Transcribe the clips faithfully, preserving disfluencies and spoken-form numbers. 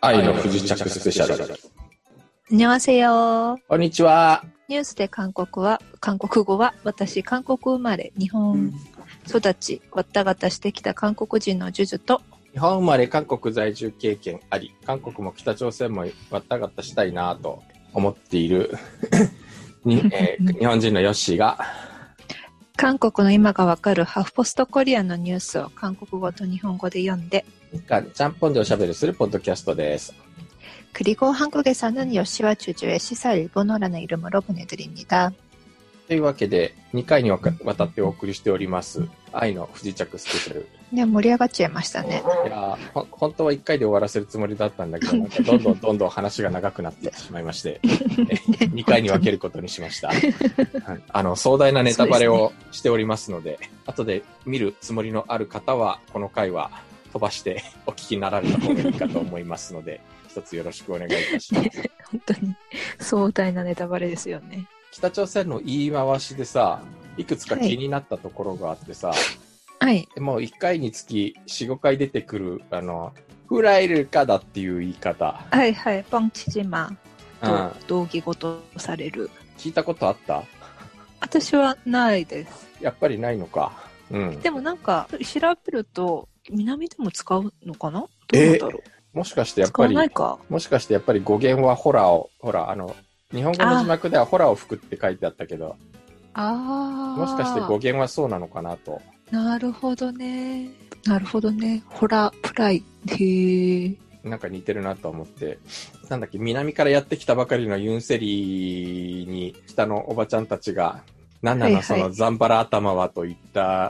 愛の不時着スペシャル。 안녕하세요。 こんにちは。 ニュースで韓国は、韓国語は、私、韓国生まれ、日本育ち、わったがたしてきた韓国人のジュジュと、 日本生まれ韓国在住経験あり、韓国も北朝鮮もわったがたしたいなと思っているに、えー、日本人のヨッシーが、 韓国の今がわかるハフポストコリアンのニュースを韓国語と日本語で読んで、 ちゃんぽんでおしゃべりするポッドキャストです。 그리고 한국에 사는 요시와 주주의 시사 일본어라는 이름으로 보내드립니다. というわけでにかいにわたってお送りしております愛の不時着スペシャル。 ね、盛り上がっちゃいましたね。 いやほ本当はいっかいで終わらせるつもりだったんだけど、なんかどんどんどんどん話が長くなってしまいましてにかいに分けることにしました。あの壮大なネタバレをしておりますので、で、ね、後で見るつもりのある方はこの回は飛ばしてお聞きになられた方がいいかと思いますので一つよろしくお願いいたします。 本当に壮大なネタバレですよね。 北朝鮮の言い回しでさ、いくつか気になったところがあってさ、 はい、 もういっかいにつき よん、ごかい出てくるあのフライルカだっていう言い方、 はいはい、뻥 치지 마と同義語とされる。 聞いたことあった？ 私はないです。 やっぱりないのか。うん。 でもなんか調べると南でも使うのかな？どうなんだろう。 えー、もしかしてやっぱりもしかしてやっぱり語源はホラーをほらあの日本語の字幕ではホラーを吹くって書いてあったけど、 あもしかして語源はそうなのかなと。 なるほどね。なるほどね。ホラープライへー。 なんか似てるなと思って、なんだっけ、南からやってきたばかりのユンセリに北のおばちゃんたちが、なんなの、はいはい、そのザンバラ頭はといった、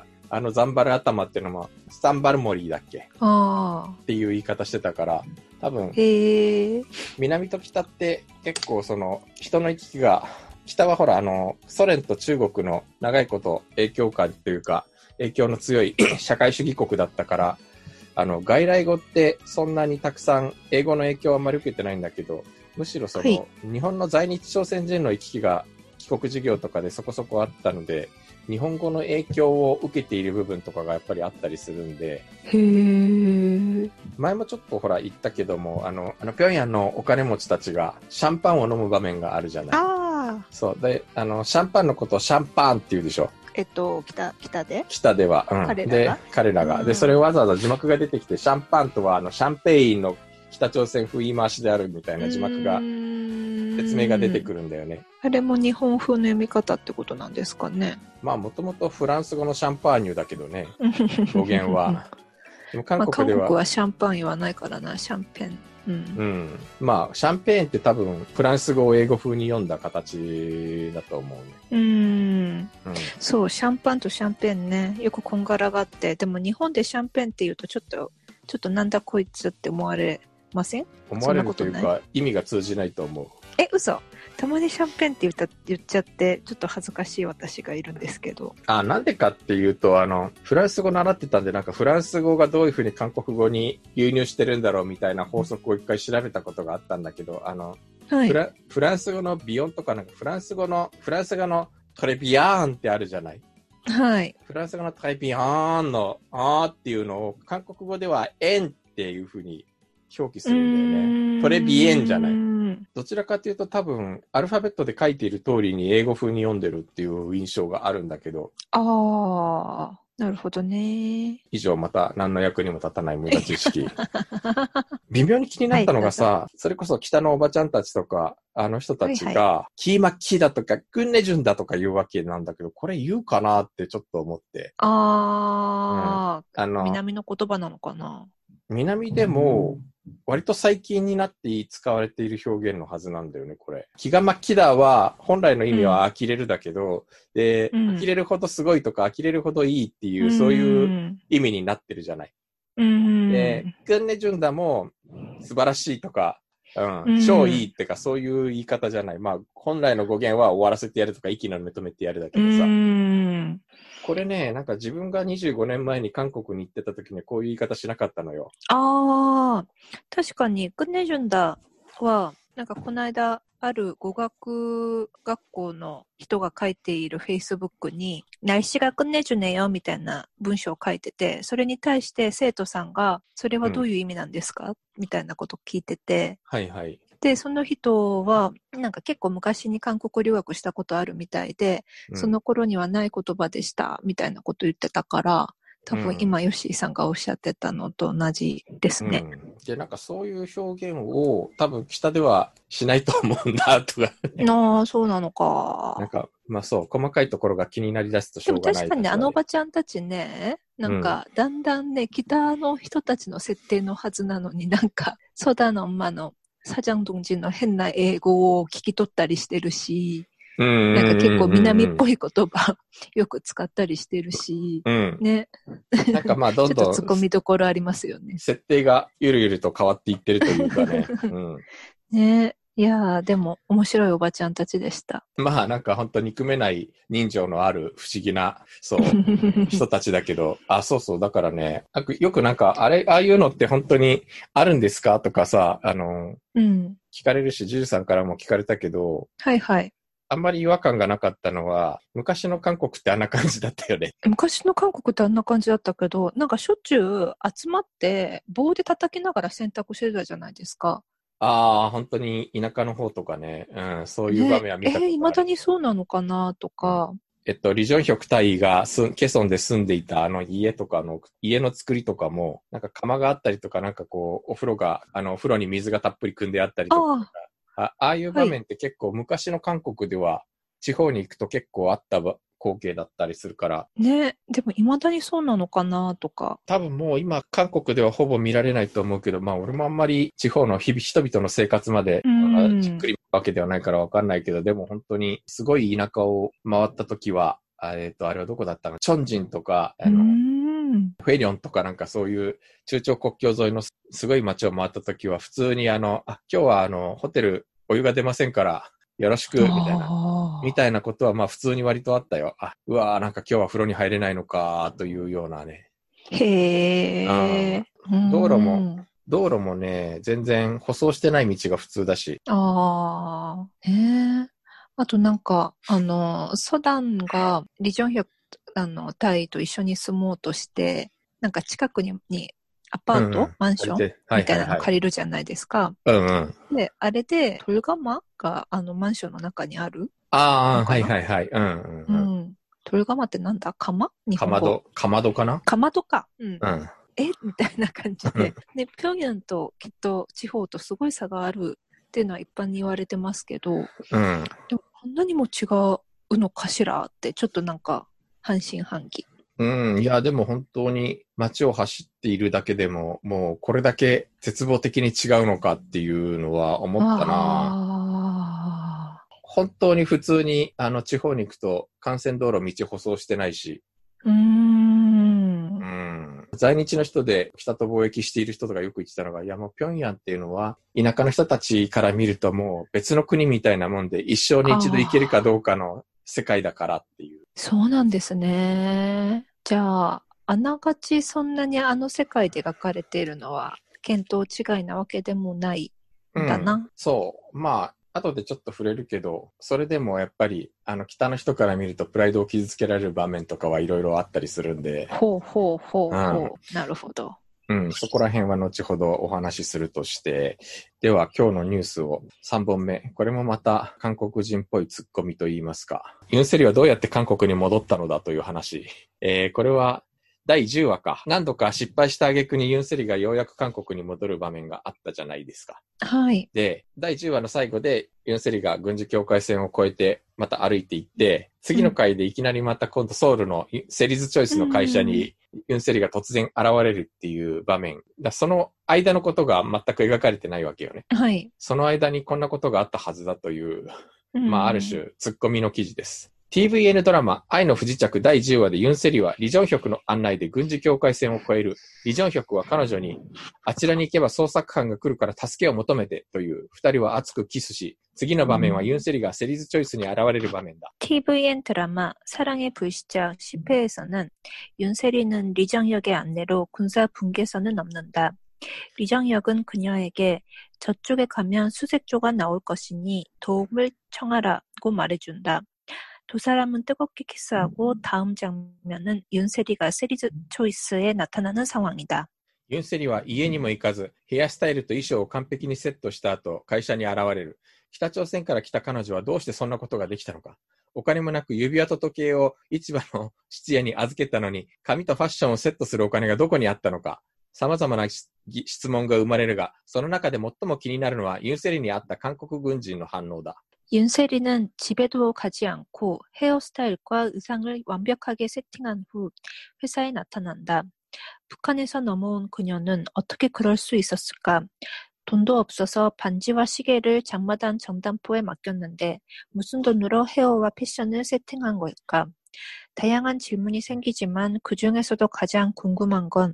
あのザンバラ頭っていうのもスタンバルモリーだっけっていう言い方してたから、多分南と北って結構その人の行き来が、北はほらあのソ連と中国の長いこと影響下というか影響の強い社会主義国だったから、あの外来語ってそんなにたくさん英語の影響はあまり受けてないんだけど、むしろその、はい、日本の在日朝鮮人の行き来が帰国事業とかでそこそこあったので、日本語の影響を受けている部分とかがやっぱりあったりするんで、 へー。 前もちょっとほら言ったけども、あのあの平壌のお金持ちたちがシャンパンを飲む場面があるじゃない。 ああ。 そうで、あのシャンパンのことをシャンパンって言うでしょ。 えっと、北、北で北では、うん、 彼らがで、彼らが、うん、で、それをわざわざ字幕が出てきて、シャンパンとは、あの、シャンペインの北朝鮮風言い回しであるみたいな字幕が、説明が出てくるんだよね。 あれも日本風の読み方ってことなんですかね。 まあ、もともとフランス語のシャンパーニュだけどね、語源は。でも韓国では、 まあ、韓国はシャンパン言わないからな、シャンペン。うん、 うん、まあシャンペーンって多分フランス語を英語風に読んだ形だと思うね。 うん、うん、そう、シャンパンとシャンペンね、よくこんがらがって、でも日本でシャンペンって言うとちょっとちょっとなんだこいつって思われません？ 思われるというか意味が通じないと思う。 え、嘘。たまにシャンペンって言った言っちゃってちょっと恥ずかしい私がいるんですけど。 あ、なんでかっていうと、あのフランス語習ってたんで、なんかフランス語がどういうふうに韓国語に輸入してるんだろうみたいな法則を一回調べたことがあったんだけど、あの、はい、フラフランス語のビヨンとかなんかフランス語のフランス語のトレビアーンってあるじゃない。 はい。 フランス語のトレビアーンのあーっていうのを韓国語ではエンっていうふうに表記するんだよね。トレビエンじゃない。どちらかというと多分アルファベットで書いている通りに英語風に読んでるっていう印象があるんだけど。 ああ、なるほどね。 以上、また何の役にも立たない無駄知識。微妙に気になったのがさ、はい、それこそ北のおばちゃんたちとかあの人たちが、はいはい、キーマッキーだとかクンネジュンだとか言うわけなんだけど、これ言うかなってちょっと思って。 あ、うん、あの南の言葉なのかな。 南でも割と最近になって使われている表現のはずなんだよね、これ。気がまきだは本来の意味は呆れるだけど、うん、で、うん、呆れるほどすごいとか呆れるほどいいっていう、うん、そういう意味になってるじゃない。うん、で、クンネジュンダも素晴らしいとか、うん、超いいってかそういう言い方じゃない。まあ本来の語源は終わらせてやるとか息の根止めてやるだけどさ。うんこれね、なんか自分がにじゅうごねんまえに韓国に行ってた時にこういう言い方しなかったのよ。 ああ、確かにクンネジュンダはなんかこの間ある語学学校の人が書いている Facebook に、날씨가 끝내주네요みたいな文章を書いてて、それに対して生徒さんが、それはどういう意味なんですか、うん、みたいなことを聞いてて、 はいはい。 で、その人は、なんか結構昔に韓国留学したことあるみたいで、うん、その頃にはない言葉でした、みたいなこと言ってたから、多分今、ヨッシーさんがおっしゃってたのと同じですね。 うん、で、なんかそういう表現を多分北ではしないと思うんだとか、ね。 ああ、そうなのか。 なんか、まあそう、細かいところが気になりだすとしょうがない、 ね。でも確かにね、あのおばちゃんたちね、なんか、だんだんね、北の人たちの設定のはずなのになんか、ソダの馬のサジャンドンジンの変な英語を聞き取ったりしてるし、なんか結構南っぽい言葉よく使ったりしてるし、うん、ね。 なんかまあどんどんちょっと突っ込みどころありますよね。 設定がゆるゆると変わっていってるというかね。うん、 ね。いやー、でも面白いおばちゃんたちでした。 まあなんか本当憎めない人情のある不思議な、そう、人たちだけど、あ、そうそう、だからね、よくなんか、あれ、ああいうのって本当にあるんですかとかさ、あの、うん、聞かれるし、ジュジュさんからも聞かれたけど、 はいはい。 あんまり違和感がなかったのは、昔の韓国ってあんな感じだったよね。 昔の韓国ってあんな感じだったけど、なんかしょっちゅう集まって棒で叩きながら洗濯してたじゃないですか。 ああ、本当に田舎の方とかね、うん、そういう場面は見たことある。 ね、えー、未だにそうなのかなとか。うん、 えっと、リジョンヒョク隊がすケソンで住んでいたあの家とかの、家の作りとかも、なんか窯があったりとか、なんかこう、お風呂が、あの、お風呂に水がたっぷり汲んであったりとか、ああ、ああいう場面って結構昔の韓国では、地方に行くと結構あった光景だったりするから。 ね、でも未だにそうなのかなとか。 多分もう今、韓国ではほぼ見られないと思うけど、まあ俺もあんまり地方の日々人々の生活まで、じっくり見るわけではないからわかんないけど、でも本当にすごい田舎を回った時は、えっと、あれはどこだったの？チョンジンとか、あの、フェリョンとかなんかそういう中朝国境沿いのすごい街を回った時は、普通にあの、あ、今日はあの、ホテルお湯が出ませんから、よろしく、みたいな。みたいなことは、まあ普通に割とあったよ。あ、うわーなんか今日は風呂に入れないのか、というようなね。 へー。 道路も、道路もね、全然舗装してない道が普通だし。 あー。へー。あとなんか、あの、ソダンがリジョンヒョク、あの、タイと一緒に住もうとして、なんか近くに、にアパート、うんうん、マンション、はいはいはい、みたいなの借りるじゃないですか。 うんうん。 で、あれで、トルガマがあのマンションの中にある。 ああ、はいはいはい。うんうんうん。うん、 トルガマってなんだ？釜？日本語。 かまど、かまどかな？ かまどか。うん。 うん、 えみたいな感じで。で、ピョンヤンときっと地方とすごい差があるっていうのは一般に言われてますけど、うん。でもこんなにも違うのかしらって、ちょっとなんか半信半疑。 うん、いや、でも本当に街を走っているだけでも、もうこれだけ絶望的に違うのかっていうのは思ったな。本当に普通にあの地方に行くと幹線道路道舗装してないし。 うーん。 うん。在日の人で北と貿易している人とかよく言ってたのが、いやもう平壌っていうのは田舎の人たちから見るともう別の国みたいなもんで一生に一度行けるかどうかの世界だからっていう。 そうなんですね。じゃあ、あながちそんなにあの世界で描かれているのは見当違いなわけでもないんだな。うん、 そう。まあ、後でちょっと触れるけど、それでもやっぱり、あの、北の人から見るとプライドを傷つけられる場面とかはいろいろあったりするんで。 ほうほうほうほう。うん、なるほど。 うん、そこら辺は後ほどお話しするとして、では今日のニュースをさんぼんめ。これもまた韓国人っぽいツッコミと言いますか。ユンセリはどうやって韓国に戻ったのだという話。えー、これはだいじゅうわか。何度か失敗した挙句にユンセリがようやく韓国に戻る場面があったじゃないですか。 はい。 で、だいじゅうわの最後でユンセリが軍事境界線を越えてまた歩いていって、次の回でいきなりまた今度ソウルのセリーズチョイスの会社にユンセリが突然現れるっていう場面。だその間のことが全く描かれてないわけよね。 はい。 その間にこんなことがあったはずだという、まあある種ツッコミの記事です。ティーブイエヌ ドラマ愛の不時着だいじゅうわでユンセリはリジョンヒョクの案内で軍事境界線を越える。リジョンヒョクは彼女にあちらに行けば捜索班が来るから助けを求めてという二人は熱くキスし、次の場面はユンセリがセリーズチョイスに現れる場面だ。 ティーブイエヌ 드라마 사랑의 불시착 십 회에서는 윤세리는 리정역의 안내로 군사 분계선을 넘는다. 리정혁은 그녀에게 저쪽에 가면 수색조가 나올 것이니 도움을 청하라고 말해준다. 두 사람은 뜨겁게 키스하고 다음 장면은 윤세리가 세리즈 초이스에 나타나는 상황이다. ユンセリは家にも行かず、ヘアスタイルと衣装を完璧にセットした後、会社に現れる。北朝鮮から来た彼女はどうしてそんなことができたのか。お金もなく指輪と時計を市場の質屋に預けたのに、髪とファッションをセットするお金がどこにあったのか。様々な質問が生まれるが、その中で最も気になるのはユンセリにあった韓国軍人の反応だ。 윤세리는 집에도 가지 않고 헤어스타일과 의상을 완벽하게 세팅한 후 회사에 나타난다. 북한에서 넘어온 그녀는 어떻게 그럴 수 있었을까? 돈도 없어서 반지와 시계를 장마당 정단포에 맡겼는데 무슨 돈으로 헤어와 패션을 세팅한 걸까? 다양한 질문이 생기지만 그 중에서도 가장 궁금한 건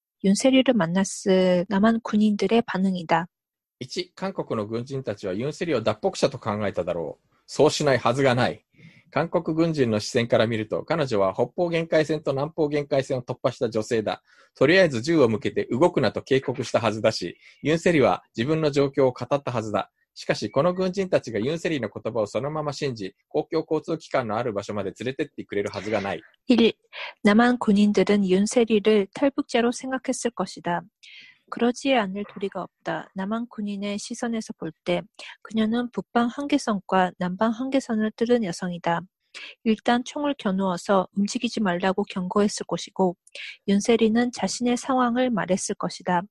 윤세리를 만났을 남한 군인들의 반응이다. いち、韓国の軍人たちはユンセリを脱北者と考えただろう。そうしないはずがない。韓国軍人の視線から見ると、彼女は北方限界線と南方限界線を突破した女性だ。とりあえず銃を向けて動くなと警告したはずだし、ユンセリは自分の状況を語ったはずだ。しかし、この軍人たちがユンセリの言葉をそのまま信じ、公共交通機関のある場所まで連れてってくれるはずがない。 일. 남한 군인들은 윤세리를 탈북자로 생각했을 것이다. 그러지 않을 도리가 없다. 남한 군인의 시선에서 볼 때 그녀는 북방 한계선과 남방 한계선을 뚫은 여성이다. 일단 총을 겨누어서 움직이지 말라고 경고했을 것이고 윤세리는 자신의 상황을 말했을 것이다.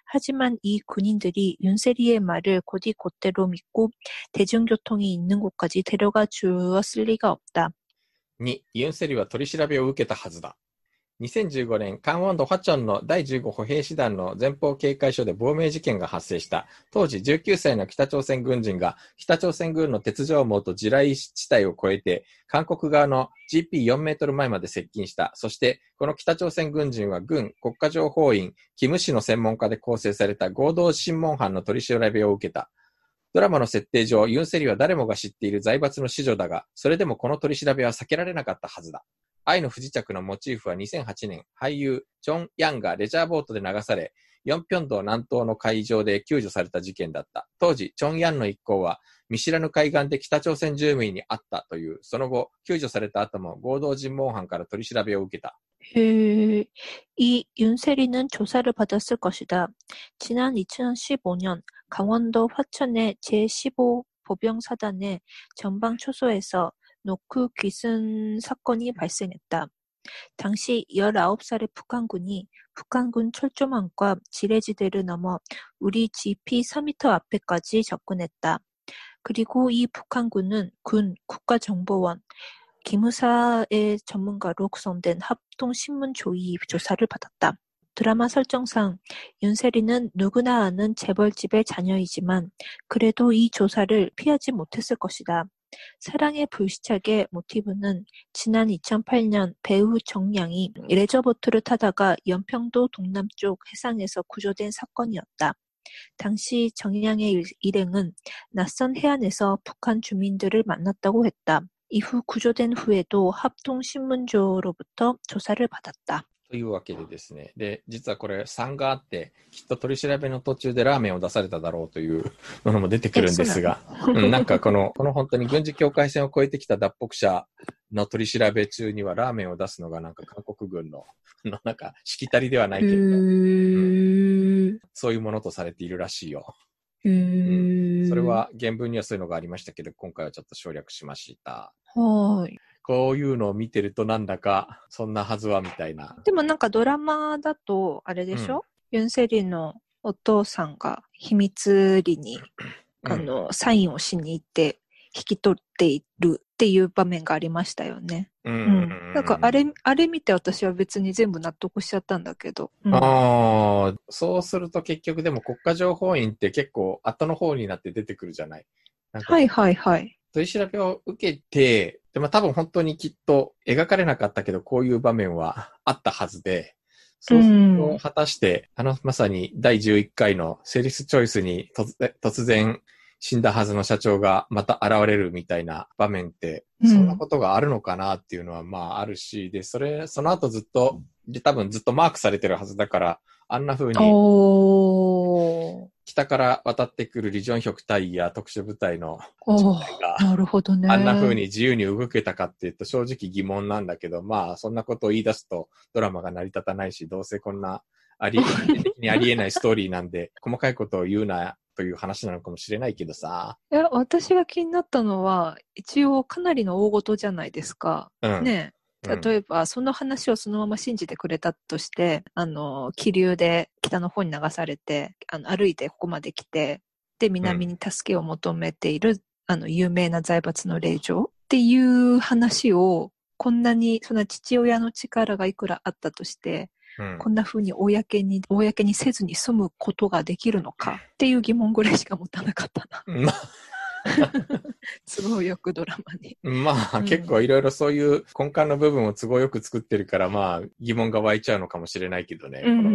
하지만 이 군인들이 윤세리의 말을 곧이곧대로 믿고 대중교통이 있는 곳까지 데려가 주었을 리가 없다. に、ユンセリは取り調べを受けたはずだ。にせんじゅうごねん、カンウォンド・ファチョンのだいじゅうご歩兵師団の前方警戒所で亡命事件が発生した。当時じゅうきゅうさいの北朝鮮軍人が北朝鮮軍の鉄条網と地雷地帯を越えて韓国側の ジーピーよん メートル前まで接近した。そしてこの北朝鮮軍人は軍国家情報院キム氏の専門家で構成された合同審問班の取り調べを受けた。ドラマの設定上、ユンセリは誰もが知っている財閥の子女だが、それでもこの取り調べは避けられなかったはずだ。愛の不時着のモチーフはにせんはちねん、俳優チョン・ヤンがレジャーボートで流され、ヨンピョン道南東の海上で救助された事件だった。当時、チョン・ヤンの一行は見知らぬ海岸で北朝鮮住民に会ったという、その後、救助された後も合同尋問班から取り調べを受けた。 에... 이 윤세리는 조사를 받았을 것이다. 지난 이천십오 년 강원도 화천의 제십오 보병사단의 전방 초소에서 노크 귀순 사건이 발생했다. 당시 열아홉 살의 북한군이 북한군 철조망과 지뢰지대를 넘어 우리 지피 사 미터 앞에까지 접근했다. 그리고 이 북한군은 군 국가정보원 기무사의 전문가로 구성된 합동신문조이 조사를 받았다. 드라마 설정상 윤세리는 누구나 아는 재벌집의 자녀이지만 그래도 이 조사를 피하지 못했을 것이다. 사랑의 불시착의 모티브는 지난 이천팔 년 배우 정양이 레저보트를 타다가 연평도 동남쪽 해상에서 구조된 사건이었다. 당시 정양의 일행은 낯선 해안에서 북한 주민들을 만났다고 했다. 이후 구조된 후에도 합동신문조로부터 조사를 받았다. というわけでですね。で、実はこれさんがあって、きっと取り調べの途中でラーメンを出されただろうというものも出てくるんですが、うん、なんかこの、この本当に軍事境界線を越えてきた脱北者の取り調べ中にはラーメンを出すのがなんか韓国軍の、のなんかしきたりではないけれど、うん、そういうものとされているらしいよ。うん、それは原文にはそういうのがありましたけど、今回はちょっと省略しました。 はい。 こういうのを見てるとなんだかそんなはずはみたいな。 でもなんかドラマだとあれでしょ、ユンセリのお父さんが秘密裏に、うん、あのサインをしに行って引き取っているっていう場面がありましたよね。うん。うん、なんかあれあれ見て私は別に全部納得しちゃったんだけど。うん、 ああ、そうすると結局でも国家情報院って結構後の方になって出てくるじゃない。なんかはいはいはい。 取り調べを受けて、でも多分本当にきっと描かれなかったけど、こういう場面はあったはずで、そうすると果たして、うん、あのまさにだいじゅういっかいのセリスチョイスに突然死んだはずの社長がまた現れるみたいな場面って、そんなことがあるのかなっていうのはまああるし、で、それ、その後ずっと、で多分ずっとマークされてるはずだから、あんな風に北から渡ってくるリジョンヒョク隊や特殊部隊のおー、 がなるほどね。 あんな風に自由に動けたかっていうと正直疑問なんだけど、まあそんなことを言い出すとドラマが成り立たないし、どうせこんなあり、的にありえないストーリーなんで、細かいことを言うなという話なのかもしれないけどさ。 いや、私が気になったのは、一応かなりの大事じゃないですか。 うん。 ねえ。例えば、その話をそのまま信じてくれたとして、あの、気流で北の方に流されて、あの、歩いてここまで来て、で、南に助けを求めている、うん、あの、有名な財閥の令嬢っていう話を、こんなに、そんな父親の力がいくらあったとして、うん、こんな風に公に、公にせずに済むことができるのかっていう疑問ぐらいしか持たなかったな。ま都合よくドラマに。 まあ、うん、結構いろいろそういう根幹の部分を都合よく作ってるから、まあ疑問が湧いちゃうのかもしれないけどね。このうん、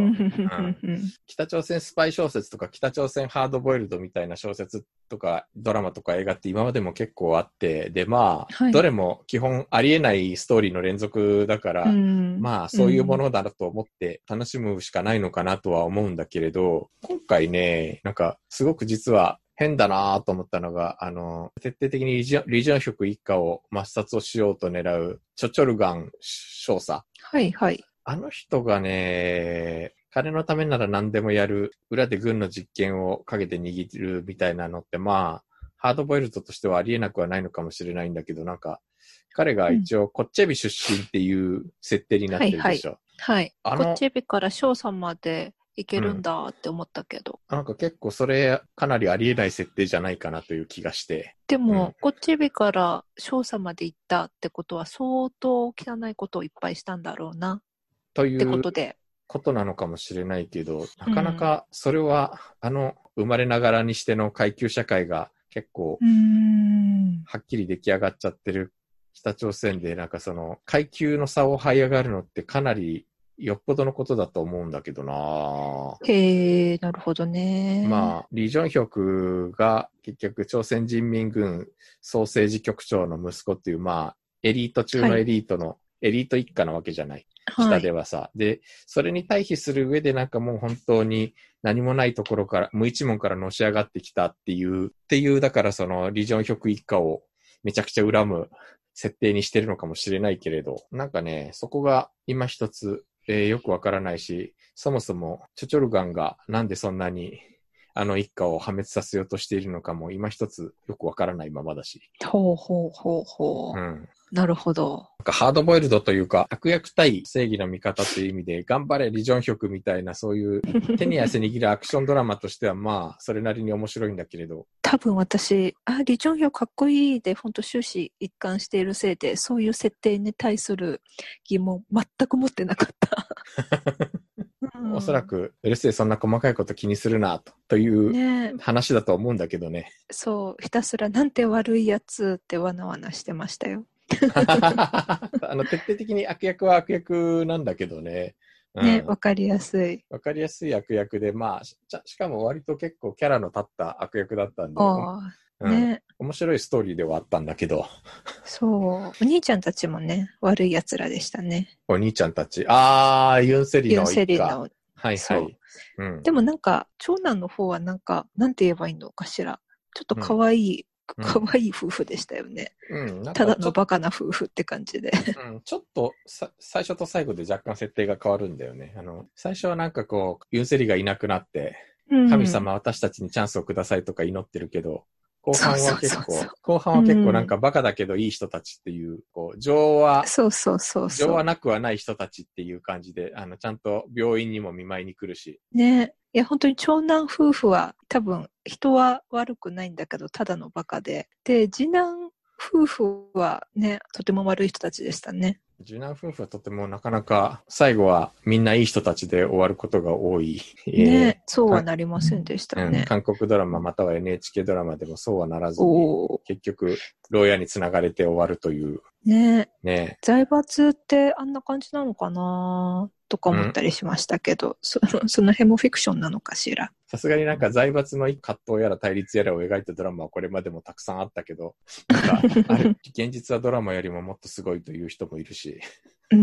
北朝鮮スパイ小説とか北朝鮮ハードボイルドみたいな小説とかドラマとか映画って今までも結構あって、でまあ、はい、どれも基本ありえないストーリーの連続だから、うん、まあそういうものだと思って楽しむしかないのかなとは思うんだけれど、今回ね、なんかすごく実は変だなぁと思ったのが、あの、徹底的にリジョン、リジョンヒョク一家を抹殺をしようと狙う、チョチョルガン少佐。 はいはい。 あの人がね、金のためなら何でもやる、裏で軍の実験をかけて握るみたいなのって、まあ、ハードボイルドとしてはありえなくはないのかもしれないんだけど、なんか、彼が一応、コッチェビ出身っていう設定になってるでしょ。 はい、はい。コッチェビから少佐まで、いけるんだって思ったけど、 うん、なんか結構それかなりありえない設定じゃないかなという気がして。 でも、うん、こっちびから少佐まで行ったってことは相当汚いことをいっぱいしたんだろうな。 というってことで。 ことなのかもしれないけど、なかなかそれは、うん、あの生まれながらにしての階級社会が結構はっきり出来上がっちゃってる北朝鮮で、なんかその階級の差を這い上がるのってかなりよっぽどのことだと思うんだけどな。 へえ、なるほどね。 まあ、リ・ジョンヒョクが結局朝鮮人民軍総政治局長の息子っていう、まあ、エリート中のエリートの、はい、エリート一家なわけじゃない。北ではさ、はい。で、それに対比する上でなんかもう本当に何もないところから、無一文からのし上がってきたっていう、っていう、だからそのリ・ジョンヒョク一家をめちゃくちゃ恨む設定にしてるのかもしれないけれど、なんかね、そこが今一つ、えー、よくわからないし、そもそもチョチョルガンがなんでそんなにあの一家を破滅させようとしているのかも今一つよくわからないままだし。 ほうほうほうほう。うん。なるほど。 なんかハードボイルドというか悪役対正義の味方という意味で頑張れリ・ジョンヒョクみたいなそういう手に汗握るアクションドラマとしてはまあそれなりに面白いんだけれど。 多分私、あ、リ・ジョンヒョクかっこいいで本当終始一貫しているせいでそういう設定に対する疑問全く持ってなかった。 おそらく、うるせえそんな細かいこと気にするなと、という話だと思うんだけどね。ね、 そう、ひたすらなんて悪いやつってわなわなしてましたよ。 あの徹底的に悪役は悪役なんだけどね。 うん、ね、わかりやすい。 わかりやすい悪役で、まあし、しかも割と結構キャラの立った悪役だったんで、うん、ね、面白いストーリーではあったんだけど。 そう、お兄ちゃんたちもね、悪い奴らでしたね。 お兄ちゃんたち。あー、ユンセリの一家。 ユンセリの。 はいはい。 うん、でもなんか、長男の方はなんか、なんて言えばいいのかしら。ちょっと可愛い、うん、可愛い夫婦でしたよね。うん、ただのバカな夫婦って感じで。 うん、ちょっとさ、最初と最後で若干設定が変わるんだよね。あの、最初はなんかこう、ユンセリがいなくなって、うん、神様私たちにチャンスをくださいとか祈ってるけど、後半は結構、そうそうそうそう、後半は結構なんかバカだけどいい人たちっていう、こう、情は、 そうそうそうそう。 情はなくはない人たちっていう感じで、あの、ちゃんと病院にも見舞いに来るし。 ね。いや、本当に長男夫婦は多分人は悪くないんだけど、ただのバカで。で、次男夫婦はね、とても悪い人たちでしたね。 次男夫婦はとてもなかなか最後はみんないい人たちで終わることが多い。 ね、えー、そうはなりませんでしたね、 うん。韓国ドラマまたは エヌエイチケー ドラマでもそうはならずに、結局牢屋につながれて終わるという。 ねえ。ね、財閥ってあんな感じなのかなとか思ったりしましたけど、うん、そ, その辺もフィクションなのかしら。 さすがになんか財閥の葛藤やら対立やらを描いたドラマはこれまでもたくさんあったけど、なんかあれ現実はドラマよりももっとすごいという人もいるし。 うん、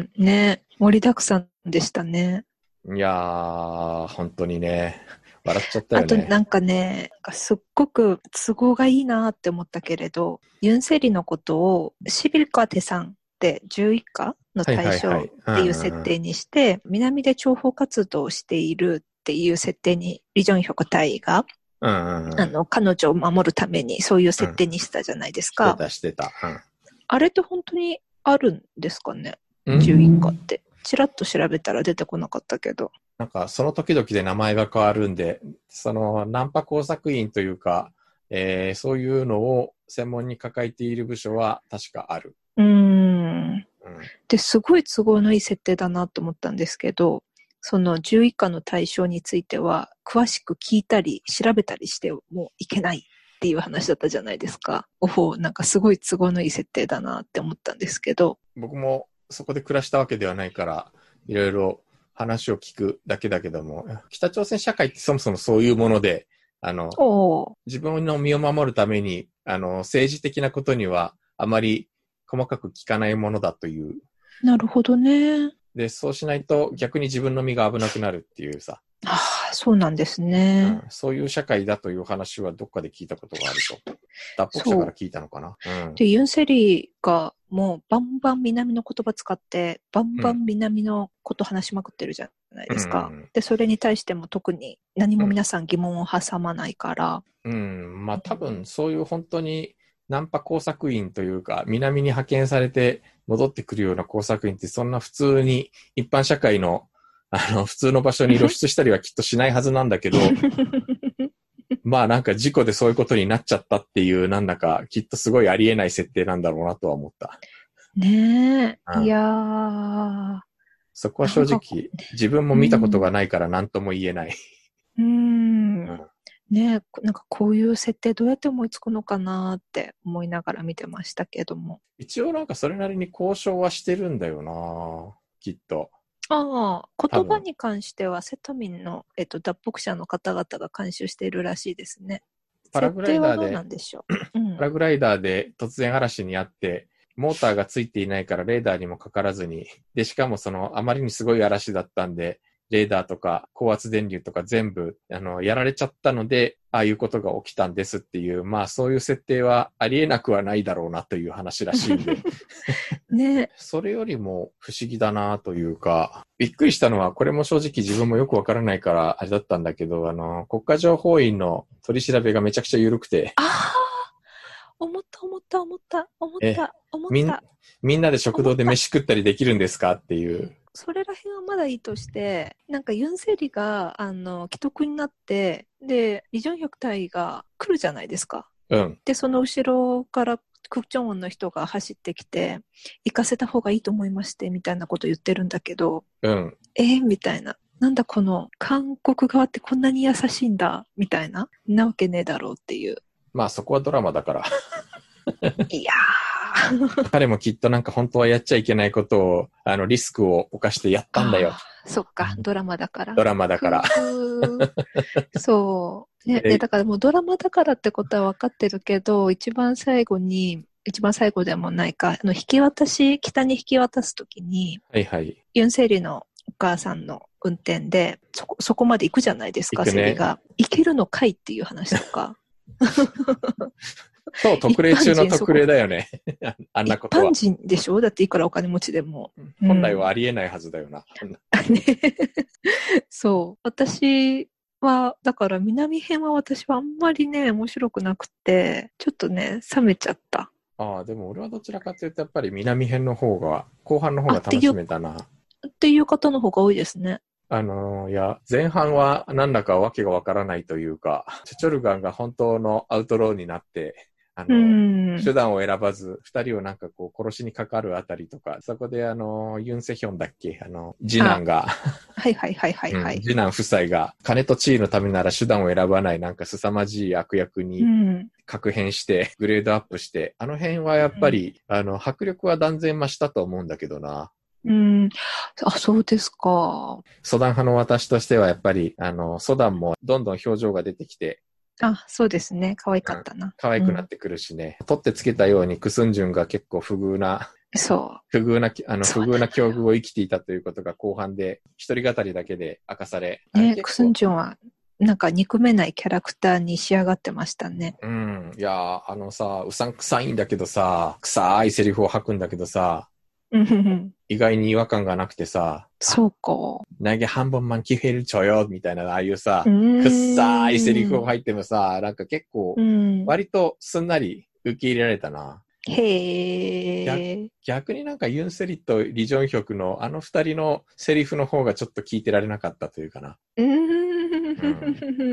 ね、盛りだくさんでしたね。 いやー、本当にね、 笑っちゃったよね。 あとなんかね、すっごく都合がいいなって思ったけれど、ユンセリのことをシビルカテさんってじゅういっかの対象っていう設定にして、南で諜報活動をしているっていう設定にリジョンヒョク隊が、うんうんうん、あの、彼女を守るためにそういう設定にしたじゃないですか。 してたしてた。うん、 あれって本当にあるんですかね、じゅういっかって。ちらっと調べたら出てこなかったけど。 なんか、その時々で名前が変わるんで、その、ナンパ工作員というか、えー、そういうのを専門に抱えている部署は確かある。 うーん。うん、で、すごい都合のいい設定だなと思ったんですけど、そのじゅういっかの対象については、詳しく聞いたり調べたりしてもいけないっていう話だったじゃないですか。おほう、なんかすごい都合のいい設定だなって思ったんですけど。 僕もそこで暮らしたわけではないから、いろいろ話を聞くだけだけども、北朝鮮社会ってそもそもそういうもので、あの、自分の身を守るために、あの、政治的なことにはあまり細かく聞かないものだという。 なるほどね。 で、そうしないと逆に自分の身が危なくなるっていうさ。 ああ、そうなんですね、 うん。そういう社会だという話はどっかで聞いたことがあると。脱北者から聞いたのかな。うん、 で、ユンセリがもうバンバン南の言葉使って、バンバン南のこと話しまくってるじゃないですか。うん、で、それに対しても特に何も皆さん疑問を挟まないから。 うん、うん、まあ多分そういう本当にナンパ工作員というか、南に派遣されて戻ってくるような工作員ってそんな普通に一般社会のあの普通の場所に露出したりはきっとしないはずなんだけど、まあなんか事故でそういうことになっちゃったっていうなんだかきっとすごいありえない設定なんだろうなとは思った。 ねえ、うん、いやー。 そこは正直自分も見たことがないから何とも言えない。 うーん。うんねえ、なんかこういう設定どうやって思いつくのかなって思いながら見てましたけども。 一応なんかそれなりに交渉はしてるんだよな、きっと。 ああ、言葉に関してはセトミンの、えっと、脱北者の方々が監修しているらしいですね。 パラグライダーで、 設定はどうなんでしょう、うん、 パラグライダーで突然嵐にあって、モーターがついていないからレーダーにもかからずに、で、しかもそのあまりにすごい嵐だったんで、レーダーとか高圧電流とか全部、あの、やられちゃったので、ああいうことが起きたんですっていう、まあそういう設定はありえなくはないだろうなという話らしいんで。ね。それよりも不思議だなというか、びっくりしたのは、これも正直自分もよくわからないからあれだったんだけど、あの、国家情報院の取り調べがめちゃくちゃ緩くて。 ああ思った思った思った思った思ったみん。 みんなで食堂で飯食ったりできるんですかっていう。 それらへんはまだいいとして、なんかユンセリが、あの、既得になって、で、リジョンヒョク隊が来るじゃないですか。 うん。 で、その後ろからククチョンウォンの人が走ってきて、行かせた方がいいと思いまして、みたいなこと言ってるんだけど、 うん。 えー、みたいな。なんだこの、韓国側ってこんなに優しいんだ、みたいな。なわけねえだろうっていう。 まあそこはドラマだから。 いやー。彼もきっとなんか本当はやっちゃいけないことを、あの、リスクを冒してやったんだよ。 そっか、ドラマだから。 ドラマだから。 そう。ね、で、だからもうドラマだからってことは分かってるけど、一番最後に、一番最後でもないか、あの、引き渡し、北に引き渡すときに、 はいはい。 ユンセリのお母さんの運転で、そこ、そこまで行くじゃないですか、ね、セリが。行けるのかいっていう話とか。 そう、特例中の特例だよね。あんなことは。 一般人でしょ？だっていくらお金持ちでも。 本来はありえないはずだよな。うん、 そう。私は、だから南編は私はあんまりね、面白くなくて、ちょっとね、冷めちゃった。 ああ、でも俺はどちらかというと、やっぱり南編の方が、後半の方が楽しめたな。 っていう方の方が多いですね。 あのー、いや、前半はなんだかわけがわからないというか、チョチョルガンが本当のアウトローになって、あの、手段を選ばず、二人をなんかこう殺しにかかるあたりとか、そこであの、ユンセヒョンだっけあの、次男が、 はいはいはいはいはい、 うん。次男夫妻が、金と地位のためなら手段を選ばないなんか凄まじい悪役に、確変して、グレードアップして、あの辺はやっぱり、うん、あの、迫力は断然増したと思うんだけどな。 うん。あ、そうですか。 ソダン派の私としてはやっぱり、あの、ソダンもどんどん表情が出てきて、 あ、そうですね。可愛かったな。うん、 可愛くなってくるしね。うん、取ってつけたようにクスンジュンが結構不遇な、 そう。 不遇な、あの、不遇な境遇を生きていたということが後半で一人語りだけで明かされ。 ね、クスンジュンはなんか憎めないキャラクターに仕上がってましたね。 うん。いや、あのさ、うさんくさいんだけどさ、臭いセリフを吐くんだけどさ、意外に違和感がなくてさ、 そうか。 投げ半本マンキフェルチョよ、みたいな、ああいうさ、臭いセリフを入ってもさ、なんか結構、割とすんなり受け入れられたな。 へー。 逆になんかユンセリとリジョンヒョクのあの二人のセリフの方がちょっと聞いてられなかったというかな。うん、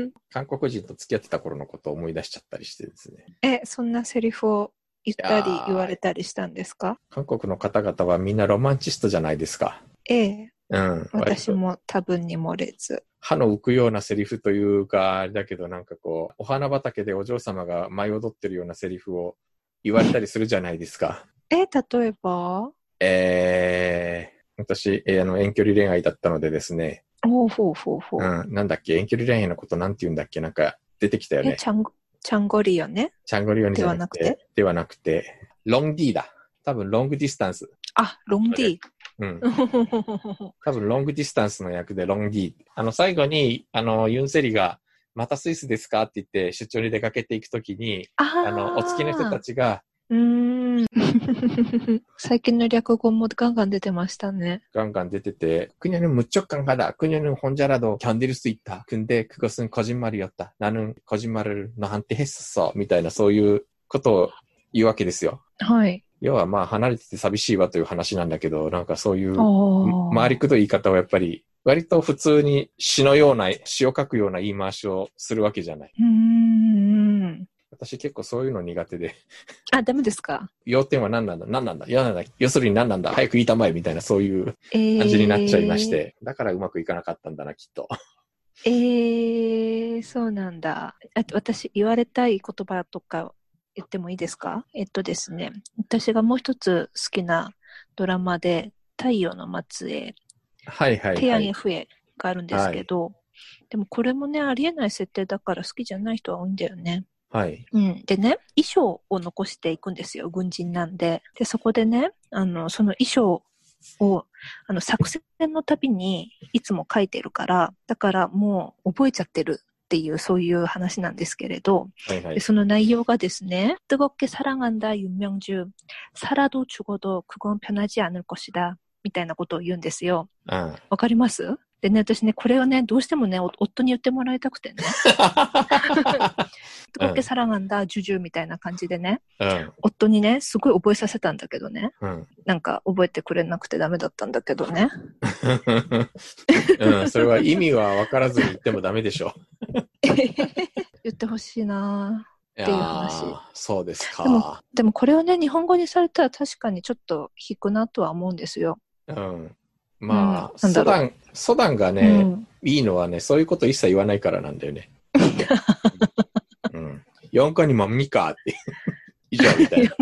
韓国人と付き合ってた頃のことを思い出しちゃったりしてですね。 え、そんなセリフを言ったり言われたりしたんですか？ 韓国の方々はみんなロマンチストじゃないですか。 ええ。 うん。 私も多分に漏れず。 歯の浮くようなセリフというか、あれだけどなんかこう、お花畑でお嬢様が舞い踊ってるようなセリフを言われたりするじゃないですか。 え、例えばえー、私、えー、あの、遠距離恋愛だったのでですね。 おー、ほうほうほう。 うん、なんだっけ、遠距離恋愛のことなんて言うんだっけ、なんか出てきたよね。 え、チャン、チャンゴリオね。 チャンゴリオネじゃなくて。ではなくてではなくて、ロング D だ。多分ロングディスタンス。 あ、ロング D。 うん。多分ロングディスタンスの役でロング D。あの、最後に、あの、ユンセリが、またスイスですかって言って出張に出かけていくときに、あの、お付きの人たちが、 うーん最近の略語もガンガン出てましたね。 ガンガン出てて、그녀는 무척 강하다. 그녀는 혼자라도 견딜 수 있다. 근데 그것은 거짓말이었다. 나는 거짓말을 너한테 했었어. みたいなそういうことを言うわけですよ。 はい。 要はまあ離れてて寂しいわという話なんだけど、なんかそういう回りくどい言い方はやっぱり割と普通に詩のような、詩を書くような言い回しをするわけじゃない。うーん。私結構そういうの苦手で。 あ、ダメですか？ 要点は何なんだ何なんだ嫌なんだ要するに何なんだ早く言いたまえみたいなそういう感じになっちゃいまして。えー、だからうまくいかなかったんだな、きっと。 えー、そうなんだ。あと私言われたい言葉とか言ってもいいですか？えっとですね、私がもう一つ好きなドラマで、太陽の末裔、 はいはいはい。 태양의フエがあるんですけど、はい、でもこれもね、ありえない設定だから好きじゃない人は多いんだよね。 はい。 うん。でね、衣装を残していくんですよ。軍人なんで。で、そこでね、あの、その衣装を、あの、作戦のたびにいつも書いてるから、だからもう覚えちゃってるっていう、そういう話なんですけれど、はいはい、でその内容がですね、뜨겁게 사랑한다 윤명주, 살아도 죽어도 그건 변하지 않을 것이다みたいなことを言うんですよ。わかります？でね、私ね、これをね、どうしてもね、夫に言ってもらいたくてね。뜨겁게 사랑한다ジュジュみたいな感じでね、うん、夫にね、すごい覚えさせたんだけどね、うん、なんか覚えてくれなくてダメだったんだけどね。 うん、それは意味は分からずに言ってもダメでしょ。 言ってほしいなっていう話。 そうですか。 でも、でもこれをね、日本語にされたら確かにちょっと引くなとは思うんですよ。 うん。まあ、うん、ソダン、ソダンがね、うん、いいのはね、そういうこと一切言わないからなんだよね。うん。四個にもみかって。以上みたい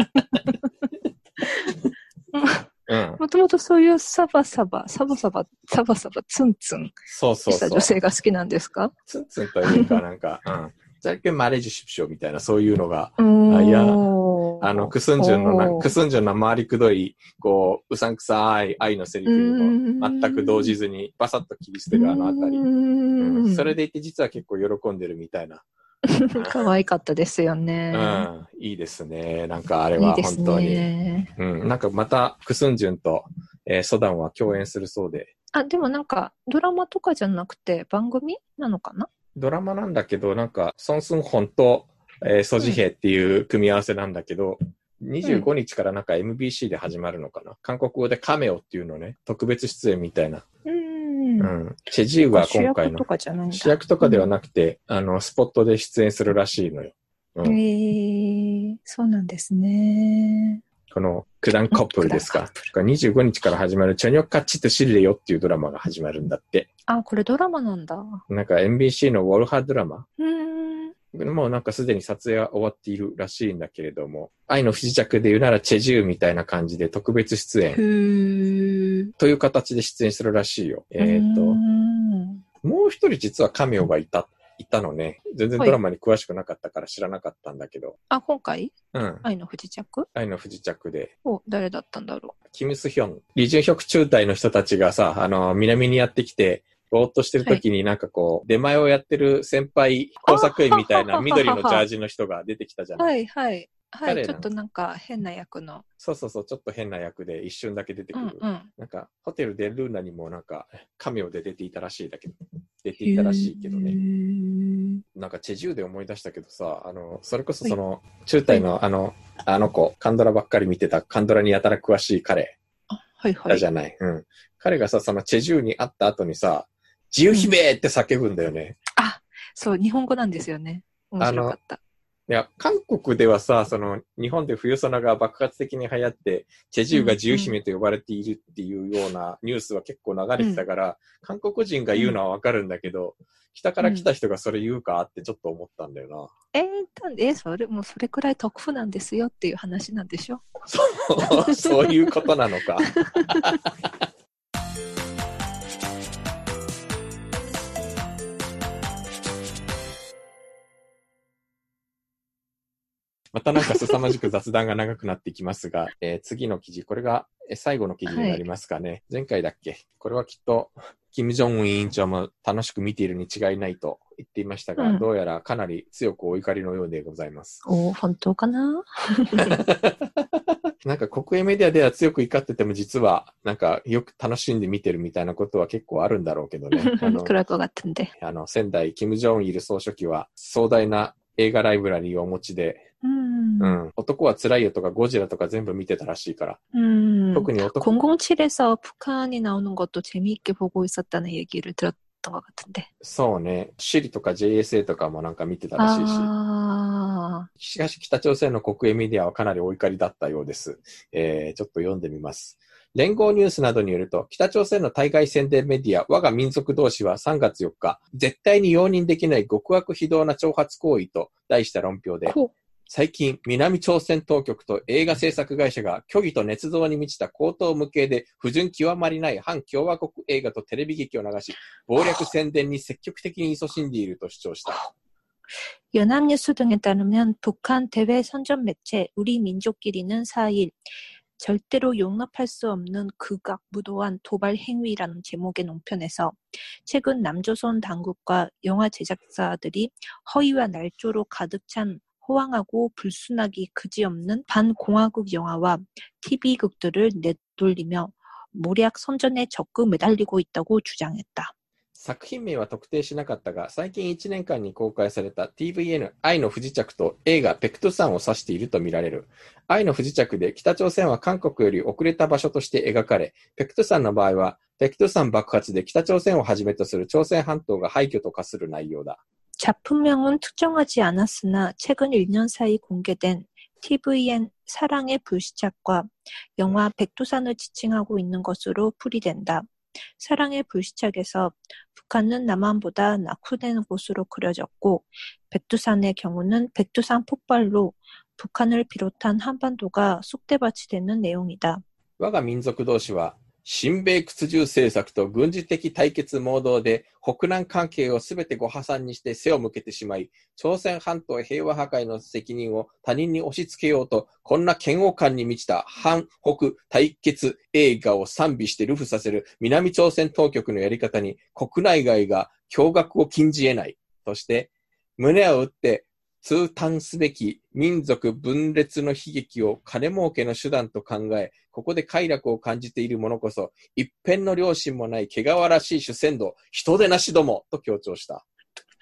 な。もともとそういうサバサバ、サバサバ、サバサバ、ツンツンした女性が好きなんですか？ ツンツンというかなんか、うん。じゃけんマレージシプショみたいなそういうのが、あいや、あの、クスンジュンのな、クスンジュンの回りくどい、こう、うさんくさい愛のセリフにも全く動じずにバサッと切り捨てるあのあたり。うん、それでいて実は結構喜んでるみたいな。 可愛かったですよね。 うん。いいですね。なんかあれは本当に。いいですね。うん。なんかまた、クスンジュンと、えー、ソダンは共演するそうで。 あ、でもなんか、ドラマとかじゃなくて番組なのかな？ ドラマなんだけど、なんか、ソンスンホンと、えー、ソジヘっていう組み合わせなんだけど、うん、にじゅうごにちからなんか エムビーシー で始まるのかな、うん、韓国語でカメオっていうのね、特別出演みたいな。うん。うん。チェジウが今回の。主役とかじゃないんだ。主役とかではなくて、うん、あの、スポットで出演するらしいのよ。うん、 へー、そうなんですね。 この、クダンカップルですか。にじゅうごにちから始まるチョニョッカッチとシルレよっていうドラマが始まるんだって。 あ、これドラマなんだ。 なんか エムビーシー のウォルハドラマ。うーん。もうなんかすでに撮影は終わっているらしいんだけれども、愛の不時着で言うならチェジュみたいな感じで特別出演。へー。という形で出演するらしいよ。えっと、もう一人実はカメオがいた。いたのね。全然ドラマに詳しくなかったから知らなかったんだけど。はい、 あ、今回？ うん。 愛の不時着？ 愛の不時着で。 お、誰だったんだろう。 キムスヒョン。リジュンヒョク中隊の人たちがさ、あの、南にやってきて、 ぼーっとしてる時になんかこう、出前をやってる先輩工作員みたいな緑のジャージの人が出てきたじゃない。 はいはい。はい、 彼なんちょっとなんか変な役の。 そうそうそう、ちょっと変な役で一瞬だけ出てくる。 うんうん。 なんか、ホテルデルーナにもなんか、カメオで出ていたらしいだけど、出ていたらしいけどね。なんか、チェジュで思い出したけどさ、あの、それこそその、中隊のあの、あの子、カンドラばっかり見てた、カンドラにやたら詳しい彼、 あ、はいはい。 だじゃない。うん。彼がさ、そのチェジュに会った後にさ、自由姫って叫ぶんだよね。 うん、あ、そう、日本語なんですよね。面白かった。 いや、韓国ではさ、その、日本で冬ソナが爆発的に流行って、チェジュが自由姫と呼ばれているっていうようなニュースは結構流れてたから、うん、韓国人が言うのはわかるんだけど、うん、北から来た人がそれ言うかってちょっと思ったんだよな。うん、 えー、え、それ、もうそれくらい得不なんですよっていう話なんでしょ？ そう、そういうことなのか。またなんか凄まじく雑談が長くなってきますが、えー、次の記事、これが最後の記事になりますかね。はい、前回だっけ？これはきっと、金正恩委員長も楽しく見ているに違いないと言っていましたが、うん、どうやらかなり強くお怒りのようでございます。 おー、本当かな？ なんか国営メディアでは強く怒ってても実はなんかよく楽しんで見てるみたいなことは結構あるんだろうけどね。 あの그럴 것 같은데。 あの、仙台金正恩いる総書記は壮大な映画ライブラリーをお持ちで、 うんうん、男は辛いよとかゴジラとか全部見てたらしいから。 음, 特に男。 공공칠에서 북한이 나오는 것도 재미있게 보고 있었다는 얘기를 들었던 것 같은데. そうね。シリとか ジェイエスエー とかもなんか見てたらしいし。 あしかし北朝鮮の国営メディアはかなりお怒りだったようです。えー、ちょっと読んでみます。連合ニュースなどによると、北朝鮮の対外宣伝メディア、我が民族同士はさんがつよっか、絶対に容認できない極悪非道な挑発行為と題した論評で、最近、南朝鮮当局と映画制作会社が虚偽と捏造に満ちた荒唐無稽で不純極まりない反共和国映画とテレビ劇を流し、謀略宣伝に積極的に勤しんでいると主張した。 연합뉴스 등에 따르면 북한 대외 선전 매체 우리민족끼리는 사 일 절대로 용납할 수 없는 극악무도한 도발 행위라는 제목의 논편에서 최근 남조선 당국과 영화 제작사들이 허위와 날조로 가득 찬 호황하고 불순하기 그지없는 반공화국 영화와 티비극들을 내돌리며 모략 선전에 적극 매달리고 있다고 주장했다. 作品名は特定しなかったが、最近いちねんかんに公開された ティーブイエヌ 愛の不時着と映画ペクトゥサンを指しているとみられる。愛の不時着で北朝鮮は韓国より遅れた場所として描かれ、ペクトゥサンの場合はペクトゥサン爆発で北朝鮮をはじめとする朝鮮半島が廃墟と化する内容だ。 작품명은 특정하지 않았으나 최근 일 년 사이 공개된 티브이엔 사랑의 불시착과 영화 백두산을 지칭하고 있는 것으로 풀이된다. 사랑의 불시착에서 북한은 남한보다 낙후된 곳으로 그려졌고 백두산의 경우는 백두산 폭발로 북한을 비롯한 한반도가 쑥대밭이 되는 내용이다. 我が民族同士は親米屈辱政策と軍事的対決盲導で北南関係をすべてご破産にして背を向けてしまい、朝鮮半島平和破壊の責任を他人に押し付けようと、こんな嫌悪感に満ちた反北対決映画を賛美して流布させる南朝鮮当局のやり方に国内外が驚愕を禁じ得ないとして、胸を打って痛嘆すべき民族分裂の悲劇を金儲けの手段と考え、ここで快楽を感じている者こそ、一片の良心もない汚らしい主戦道、人でなしどもと強調した。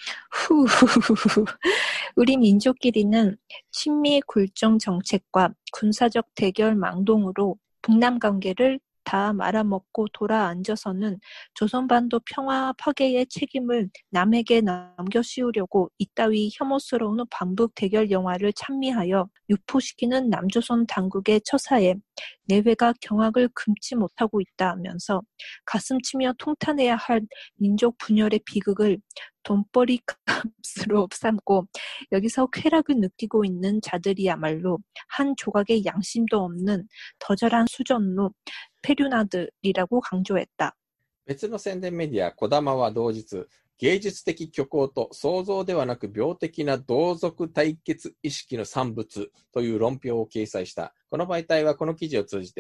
우리 민족끼리는 친미 굴종 정책과 군사적 대결 망동으로 북남 관계를 다 말아먹고 돌아앉아서는 조선반도 평화 파괴의 책임을 남에게 남겨씌우려고 이따위 혐오스러운 반북 대결 영화를 찬미하여 유포시키는 남조선 당국의 처사에 내외가 경악을 금치 못하고 있다면서 가슴치며 통탄해야 할 민족 분열의 비극을 돈벌이 값으로 삼고 여기서 쾌락을 느끼고 있는 자들이야말로 한 조각의 양심도 없는 더절한 수전로 페류나들이라고 강조했다. 別の宣伝メディア、児玉は同日、芸術的虚構と創造ではなく病的な同族対決意識の産物という論評を掲載した。この媒体はこの記事を通じて、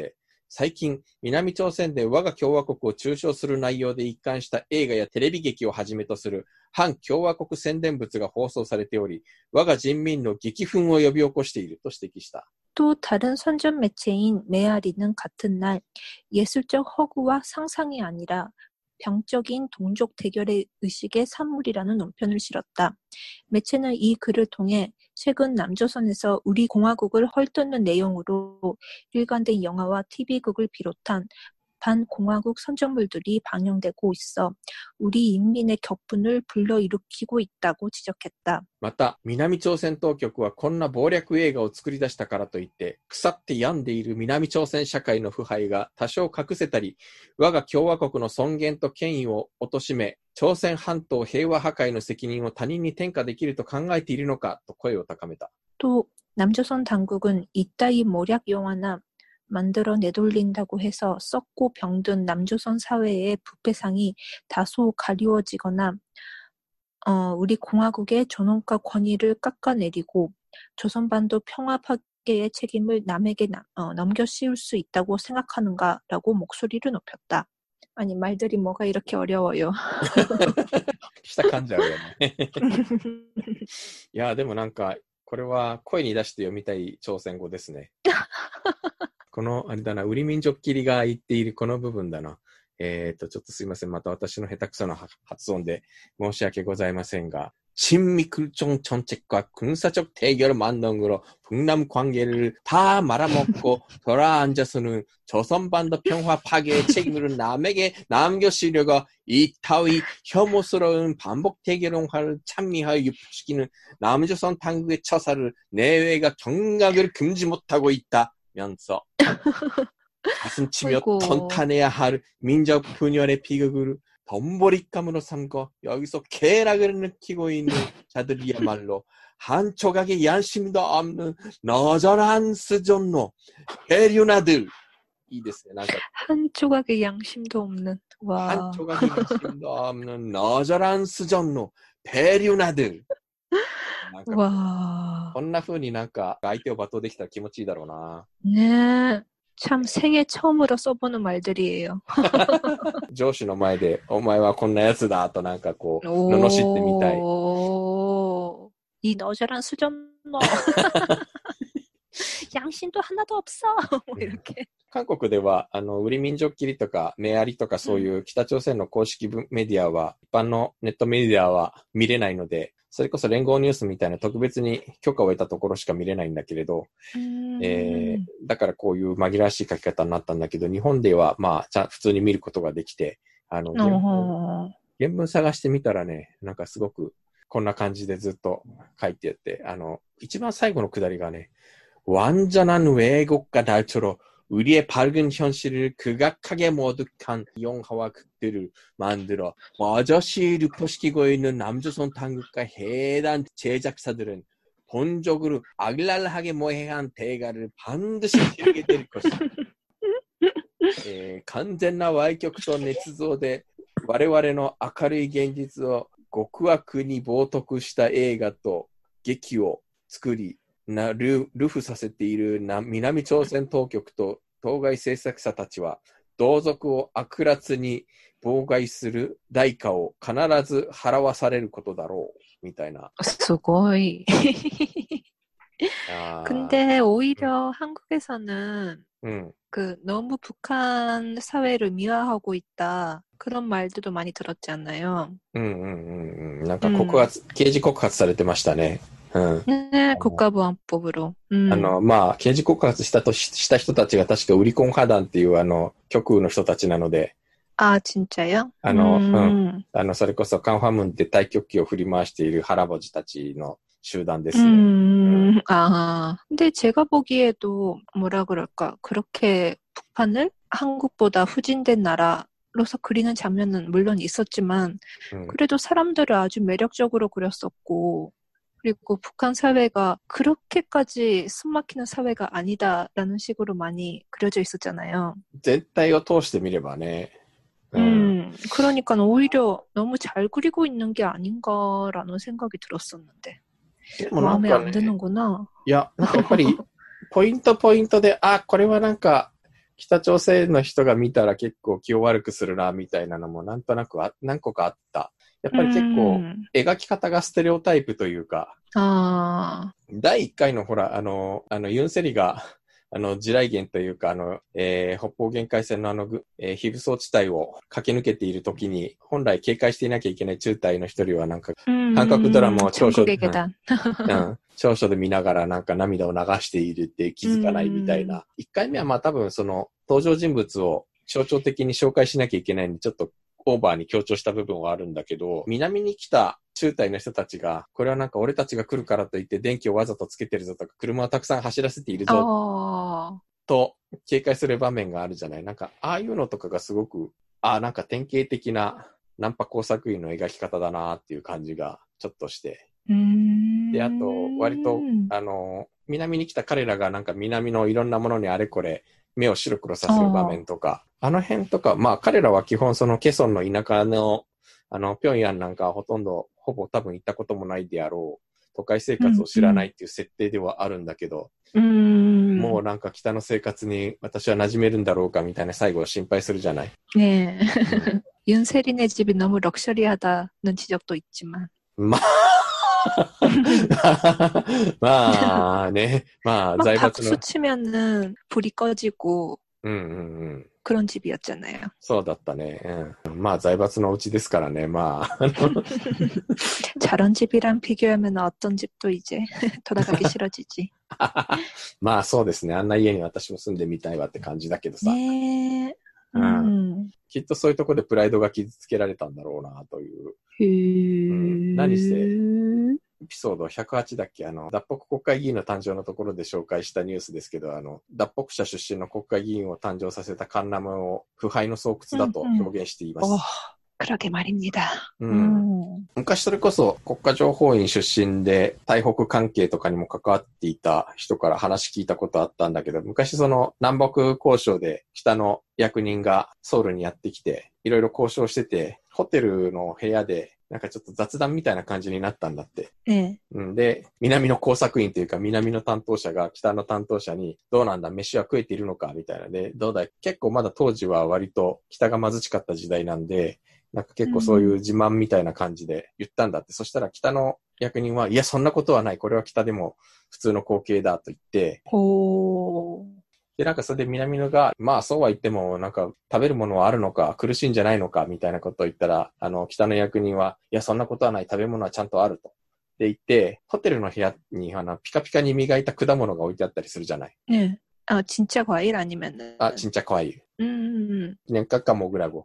最近、南朝鮮で我が共和国を中傷する内容で一貫した映画やテレビ劇をはじめとする反共和国宣伝物が放送されており、我が人民の激憤を呼び起こしていると指摘した。 또 다른 선전 매체인 메아리는 같은 날 예술적 허구와 상상이 아니라 병적인 동족 대결의 의식의 산물이라는 논편을 실었다. 매체는 이 글을 통해 최근 남조선에서 우리 공화국을 헐뜯는 내용으로 일관된 영화와 티비극을 비롯한 반공화국 선전물들이 방영되고 있어 우리 인민의 격분을 불러일으키고 있다고 지적했다. また、南朝鮮当局はこんな謀略映画を作り出したからといって、腐って病んでいる南朝鮮社会の腐敗が多少隠せたり、我が共和国の尊厳と権威を貶め、朝鮮半島平和破壊の責任を他人に転嫁できると考えているのかと声を高めた。 또 남조선 당국은 이따위 모략 영화나 만들어 내돌린다고 해서 썩고 병든 남조선 사회의 부패상이 다소 가리워지거나 어, 우리 공화국의 존엄과 권위를 깎아내리고 조선반도 평화 파괴의 책임을 남에게 나, 어, 넘겨 씌울 수 있다고 생각하는가라고 목소리를 높였다. 아니 말들이 뭐가 이렇게 어려워요. した感じあるよね。いや、でもなんか、これは声に出して読みたい朝鮮語ですね。この、あれだな、ウリ民族切りが言っているこの部分だな。えっと、ちょっとすいません。また私の下手くそな発音で申し訳ございませんが、친미클종 정책과 군사적 대결 만능으로 북남 관계를 다 말아먹고 돌아앉아서는 조선반도 평화 파괴의 책임을 남에게 남겨시려고 이 따위 혐오스러운 반복 대결론화를 찬미하여 유포시키는 남조선 당국의 처사를 내외가 경각을 금지 못하고 있다면서 가슴 치며 던탄해야 할 민족 분열의 비극을 덤보릿감으로 삼고 여기서 쾌락을 느끼고 있는 자들이야말로 한 조각의 양심도 없는 너절한 스존노 해류나들. 이ですね。なんか 한 조각의 양심도 없는. 와. 한 조각의 양심도 없는 너절한 스존노 해류나들. わこんな風になんか相手を罵倒できたら気持ちいいだろうな。 네. 참 생애 처음으로 써보는 말들이에요. 上司の前でお前はこんなやつだとなんかこう罵ってみたい。 이 너절한 수전노. 양심도 하나도 없어. 뭐 이렇게. 韓国ではあのウリ民族切りとかメアリとかそういう北朝鮮の公式メディアは、一般のネットメディアは見れないので、それこそ連合ニュースみたいな特別に許可を得たところしか見れないんだけれど、えー、だからこういう紛らわしい書き方になったんだけど、日本ではまあちゃん普通に見ることができて、あの原文、原文探してみたらね、なんかすごくこんな感じでずっと書いてあって、あの一番最後のくだりがね、완전한 왜곡과 날처럼 우리의 밝은 현실을 극악하게 모독한 영화와 극들을 만들어 버젓이 유포시키고 있는 남조선 당국과 해당 제작사들은 본적으로 악랄하게 모해한 대가를 반드시 치르게 될 것이다. 예, 완전한歪曲と捏造で我々の明るい現実を極悪に冒涜した映画と劇を作り、な ル, ルフさせているな南朝鮮当局と当該制作者たちは同族を悪辣に妨害する代価を必ず払わされることだろうみたいな。 すごい。근데 오히려 음. 한국에서는 음. 그 너무 북한 사회를 미화하고 있다. 그런 말들도 많이 들었지 않나요? 음, 음, 음, 음. なんか告発、刑事告発されてましたね。うん、 ね、국가보안법으로。 うん、あの、まあ、刑事告発したとし、した人たちが確かウリコン派団っていうあの、極右の人たちなので。 あ、진짜요? あの、うん、うん。あの、それこそカンファムンって太極旗を振り回しているハラボジたちの集団ですね。 음, 음. 아, 근데 제가 보기에도 뭐라 그럴까, 그렇게 북한을 한국보다 후진된 나라로서 그리는 장면은 물론 있었지만, 음. 그래도 사람들을 아주 매력적으로 그렸었고, 그리고 북한 사회가 그렇게까지 숨막히는 사회가 아니다라는 식으로 많이 그려져 있었잖아요. 全体を通して見ればね. 음, 음, 그러니까 오히려 너무 잘 그리고 있는 게 아닌가라는 생각이 들었었는데. 마음에 안 드는구나. いや、なんかやっぱりポイントポイントで、あ、これはなんか北朝鮮の人が見たら結構気を悪くするな、みたいなのもなんとなくあ何個かあった。やっぱり結構描き方がステレオタイプというか、 あだいいっかいのほら、あの、あの、ユンセリが、あの、地雷原というか、あの、えー、北方限界線のあの、えー、非武装地帯を駆け抜けているときに、本来警戒していなきゃいけない中隊の一人はなんか、韓国ドラマを長所で、うん、長所で見ながらなんか涙を流しているって気づかないみたいな。いっかいめはまあ多分その、登場人物を象徴的に紹介しなきゃいけないんで、ちょっとオーバーに強調した部分はあるんだけど、南に来た中隊の人たちが、これはなんか俺たちが来るからといって電気をわざとつけてるぞとか、車をたくさん走らせているぞ、と警戒する場面があるじゃない。なんか、ああいうのとかがすごく、ああ、なんか典型的なナンパ工作員の描き方だなっていう感じがちょっとして。で、あと、割と、あの、南に来た彼らがなんか南のいろんなものにあれこれ、目を白黒させる場面とか、あの辺とか、まあ彼らは基本そのケソンの田舎の、あの、平壌なんかはほとんど、ほぼ多分行ったこともないであろう、都会生活を知らないっていう設定ではあるんだけど、うんうん、もうなんか北の生活に私は馴染めるんだろうかみたいな最後を心配するじゃない。 ねえ。ユンセリ네집이 너무 럭셔리하다는 지적도 있지만. まあまあね、まあ財閥の。 박수치면은 불이 꺼지고. 음, 음, 음. 그런 집이었잖아요. そうだったね。うん、まあ財閥のうちですからね。まあ。 저런 집이랑 비교하면 어떤 집도 이제 돌아가기 싫어지지. まあそうですね。あんな家に私も住んでみたいわって感じだけどさ。 ね、 うん、きっとそういうところでプライドが傷つけられたんだろうなという。 へー、うん、 何せエピソードひゃくはちだっけ、あの脱北国会議員の誕生のところで紹介したニュースですけど、あの脱北者出身の国会議員を誕生させたカンナムを腐敗の巣窟だと表現しています。 うんうん、그러게 말입니다. うん、昔それこそ国家情報院出身で台北関係とかにも関わっていた人から話聞いたことあったんだけど、昔その南北交渉で北の役人がソウルにやってきていろいろ交渉してて、ホテルの部屋でなんかちょっと雑談みたいな感じになったんだって。 ええ、 うん、で、南の工作員というか南の担当者が北の担当者にどうなんだ飯は食えているのかみたいなで、どうだい結構まだ当時は割と北が貧しかった時代なんで、なんか結構そういう自慢みたいな感じで言ったんだって。うん、そしたら北の役人は、いやそんなことはない。これは北でも普通の光景だと言って、 ほー。 で、なんかそれで南野が、まあそうは言っても、なんか食べるものはあるのか、苦しいんじゃないのか、みたいなことを言ったら、あの、北の役人は、いや、そんなことはない、食べ物はちゃんとあると。で言って、ホテルの部屋に、あの、ピカピカに磨いた果物が置いてあったりするじゃない。 ねえ。あ、진짜 과일 아니면은. 아, 진짜 과일. 음. 그냥 깎아 먹으라고.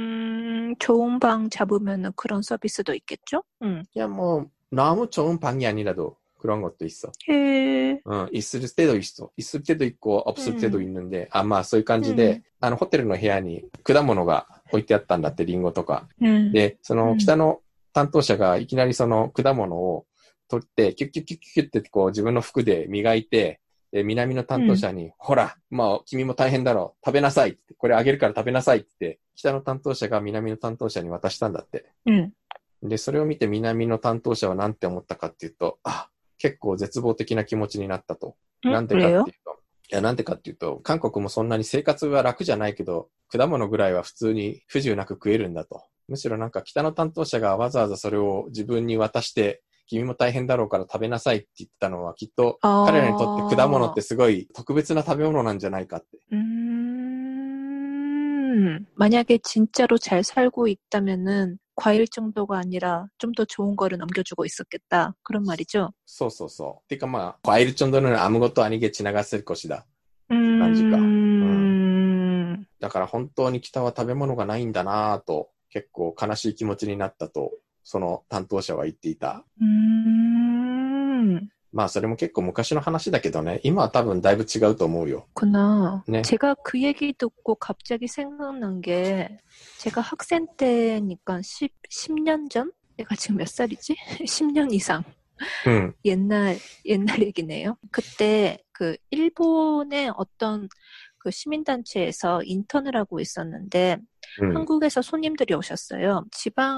음, 좋은 방 잡으면은 그런 서비스도 있겠죠? 음. 그냥 뭐, 너무 좋은 방이 아니라도. 그런 것도 있어. 해. 응, 있을 때도 있어. 있을 때도 있고, 없을 때도 음. 있는데, 아,まあ、そういう感じで、あの、ホテルの部屋に果物が置いてあったんだって、リンゴとか。うん、で、その、北の担当者がいきなりその果物を取って、キュッキュッキュッキュッってこう自分の服で磨いて、で、南の担当者に、うん、ほら、まあ、君も大変だろう。食べなさいって。これあげるから食べなさいって、北の担当者が南の担当者に渡したんだって。うん、で、それを見て南の担当者は何て思ったかっていうと、あ、結構絶望的な気持ちになったと。なんでかっていうと、いや、なんでかっていうと、韓国もそんなに生活は楽じゃないけど、果物ぐらいは普通に不自由なく食えるんだと。むしろなんか北の担当者がわざわざそれを自分に渡して、君も大変だろうから食べなさいって言ったのはきっと彼らにとって果物ってすごい特別な食べ物なんじゃないかって。うーん。만약에 진짜로 잘 살고 있다면은 과일 정도가 아니라 좀 더 좋은 거를 넘겨주고 있었겠다. 그런 말이죠. そうそうそう。てかまあ、과일 정도는 아무것도 아니게 지나갔을 것이다. って感じか。うん。だから本当に北は食べ物がないんだなぁと、結構悲しい気持ちになったと、その担当者は言っていた。うーん。まあそれも結構昔の話だけどね、今は多分だいぶ違うと思うよ。 구나. 네. 제가 그 얘기 듣고 갑자기 생각난 게 제가 학생 때니까 십, 십 년 전? 내가 지금 몇 살이지? 십 년 이상. 음. 옛날 옛날 얘기네요. 그때 그 일본의 어떤 그 시민단체에서 인턴을 하고 있었는데 음. 한국에서 손님들이 오셨어요.